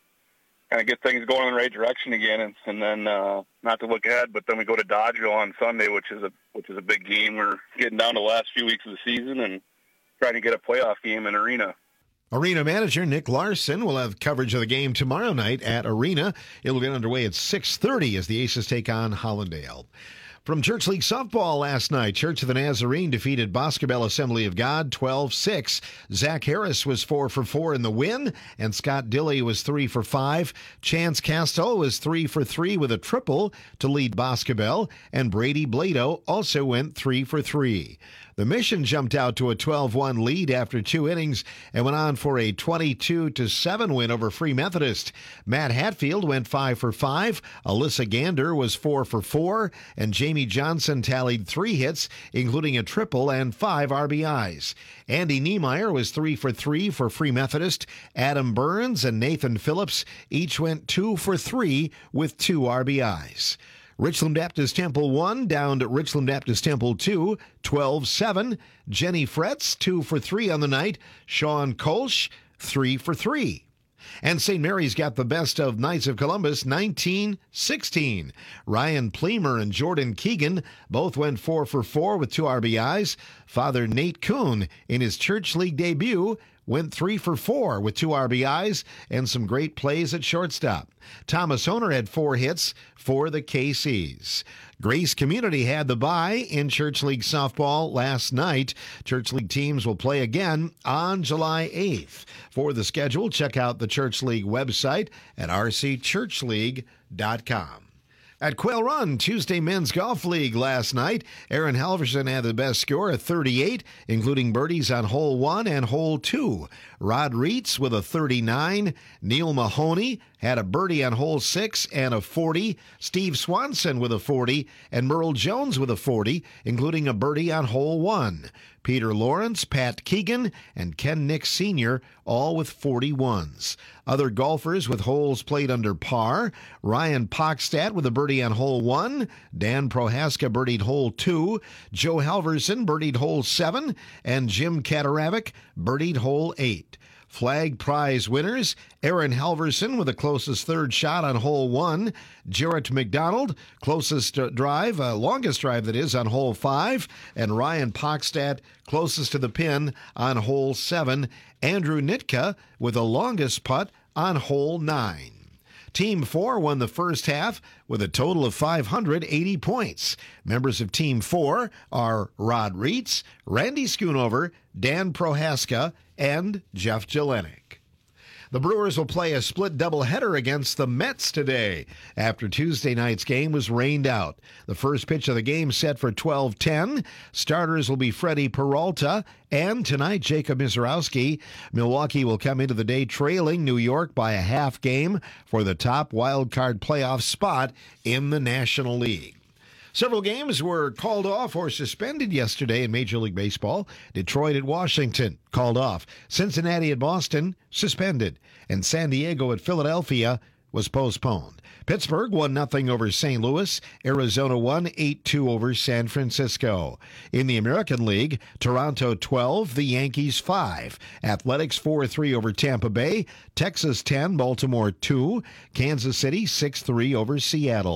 kind of get things going in the right direction again. And, and then uh, not to look ahead, but then we go to Dodgeville on Sunday, which is a which is a big game. We're getting down to the last few weeks of the season and trying to get a playoff game in Arena. Arena manager Nick Larson will have coverage of the game tomorrow night at Arena. It'll get underway at six thirty as the Aces take on Hollandale. From Church League Softball last night, Church of the Nazarene defeated Boscobel Assembly of God twelve six. Zach Harris was four for four in the win, and Scott Dilley was three for five. Chance Castell was three for three with a triple to lead Boscobel, and Brady Blado also went three for three. The Mission jumped out to a twelve one lead after two innings and went on for a twenty-two to seven win over Free Methodist. Matt Hatfield went five for five. Alyssa Gander was four for four, and Jamie Johnson tallied three hits, including a triple and five R B Is. Andy Niemeyer was three for three for Free Methodist. Adam Burns and Nathan Phillips each went two for three with two R B Is. Richland Baptist Temple one down to Richland Baptist Temple two, twelve seven. Jenny Fretz, two for three on the night. Sean Kolsch, three for three. And Saint Mary's got the best of Knights of Columbus, nineteen sixteen. Ryan Pleamer and Jordan Keegan both went four for four with two R B Is. Father Nate Kuhn, in his Church League debut, went three for four with two R B Is and some great plays at shortstop. Thomas Honer had four hits for the K Cs. Grace Community had the bye in Church League softball last night. Church League teams will play again on July eighth. For the schedule, check out the Church League website at r c church league dot com. At Quail Run, Tuesday Men's Golf League last night, Aaron Halverson had the best score at thirty-eight, including birdies on hole one and hole two. Rod Reitz with a thirty-nine. Neil Mahoney had a birdie on hole six and a forty. Steve Swanson with a forty, and Merle Jones with a forty, including a birdie on hole one. Peter Lawrence, Pat Keegan, and Ken Nix Senior all with forty-ones. Other golfers with holes played under par: Ryan Pockstadt with a birdie on hole one. Dan Prohaska birdied hole two. Joe Halverson birdied hole seven. And Jim Kataravik birdied hole eight. Flag prize winners: Aaron Halverson with the closest third shot on hole one. Jarrett McDonald, closest drive, uh, longest drive that is, on hole five. And Ryan Pockstadt, closest to the pin on hole seven. Andrew Nitka with the longest putt on hole nine. Team four won the first half with a total of five hundred eighty points. Members of Team four are Rod Reitz, Randy Schoonover, Dan Prohaska, and Jeff Jelenik. The Brewers will play a split doubleheader against the Mets today after Tuesday night's game was rained out. The first pitch of the game set for twelve ten. Starters will be Freddie Peralta and tonight Jacob Mizorowski. Milwaukee will come into the day trailing New York by a half game for the top wild card playoff spot in the National League. Several games were called off or suspended yesterday in Major League Baseball. Detroit at Washington, called off. Cincinnati at Boston, suspended. And San Diego at Philadelphia was postponed. Pittsburgh won nothing over Saint Louis. Arizona won eight two over San Francisco. In the American League, Toronto twelve, the Yankees five. Athletics four three over Tampa Bay. Texas ten, Baltimore two. Kansas City six three over Seattle.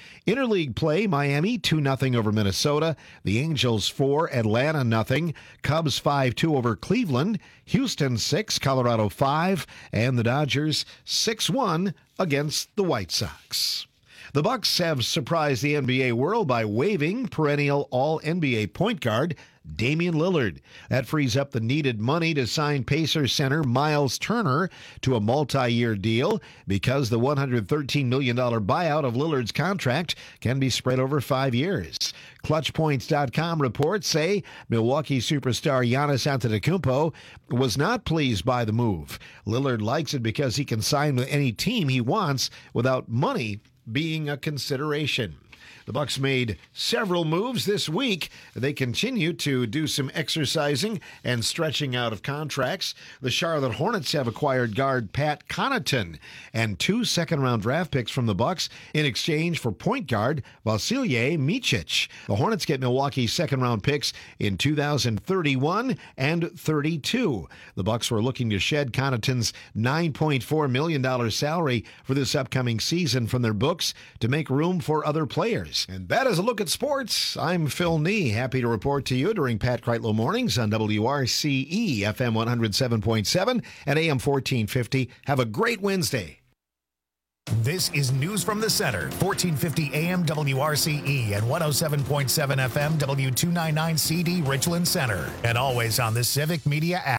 Interleague play, Miami two nothing over Minnesota. The Angels four, Atlanta nothing. Cubs five two over Cleveland. Houston six, Colorado five. And the Dodgers six one against the White Sox. The Bucks have surprised the N B A world by waiving perennial All-N B A point guard Damian Lillard. That frees up the needed money to sign Pacers center Miles Turner to a multi-year deal because the one hundred thirteen million dollars buyout of Lillard's contract can be spread over five years. Clutch Points dot com reports say Milwaukee superstar Giannis Antetokounmpo was not pleased by the move. Lillard likes it because he can sign with any team he wants without money being a consideration. The Bucks made several moves this week. They continue to do some exercising and stretching out of contracts. The Charlotte Hornets have acquired guard Pat Connaughton and two second-round draft picks from the Bucks in exchange for point guard Vasilije Micic. The Hornets get Milwaukee's second-round picks in two thousand thirty-one and thirty-two. The Bucks were looking to shed Connaughton's nine point four million dollars salary for this upcoming season from their books to make room for other players. And that is a look at sports. I'm Phil Nee, happy to report to you during Pat Kreitlow Mornings on W R C E, F M one oh seven point seven and A M fourteen fifty. Have a great Wednesday. This is News from the Center, fourteen fifty A M W R C E and one oh seven point seven F M W two ninety-nine C D Richland Center. And always on the Civic Media app.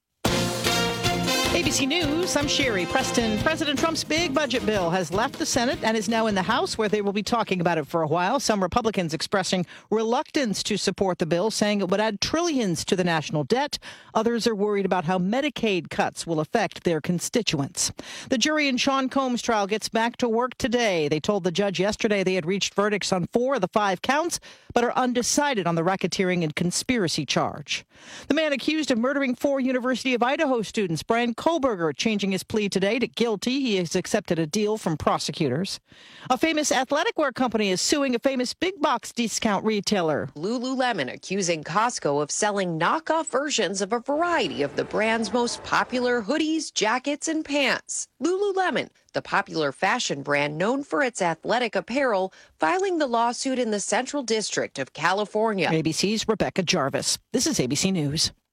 A B C News, I'm Sherry Preston. President Trump's big budget bill has left the Senate and is now in the House, where they will be talking about it for a while. Some Republicans expressing reluctance to support the bill, saying it would add trillions to the national debt. Others are worried about how Medicaid cuts will affect their constituents. The jury in Sean Combs' trial gets back to work today. They told the judge yesterday they had reached verdicts on four of the five counts, but are undecided on the racketeering and conspiracy charge. The man accused of murdering four University of Idaho students, Brian Kohlberger, changing his plea today to guilty. He has accepted a deal from prosecutors. A famous athletic wear company is suing a famous big box discount retailer. Lululemon accusing Costco of selling knockoff versions of a variety of the brand's most popular hoodies, jackets, and pants. Lululemon, the popular fashion brand known for its athletic apparel, filing the lawsuit in the Central District of California. A B C's Rebecca Jarvis. This is A B C News.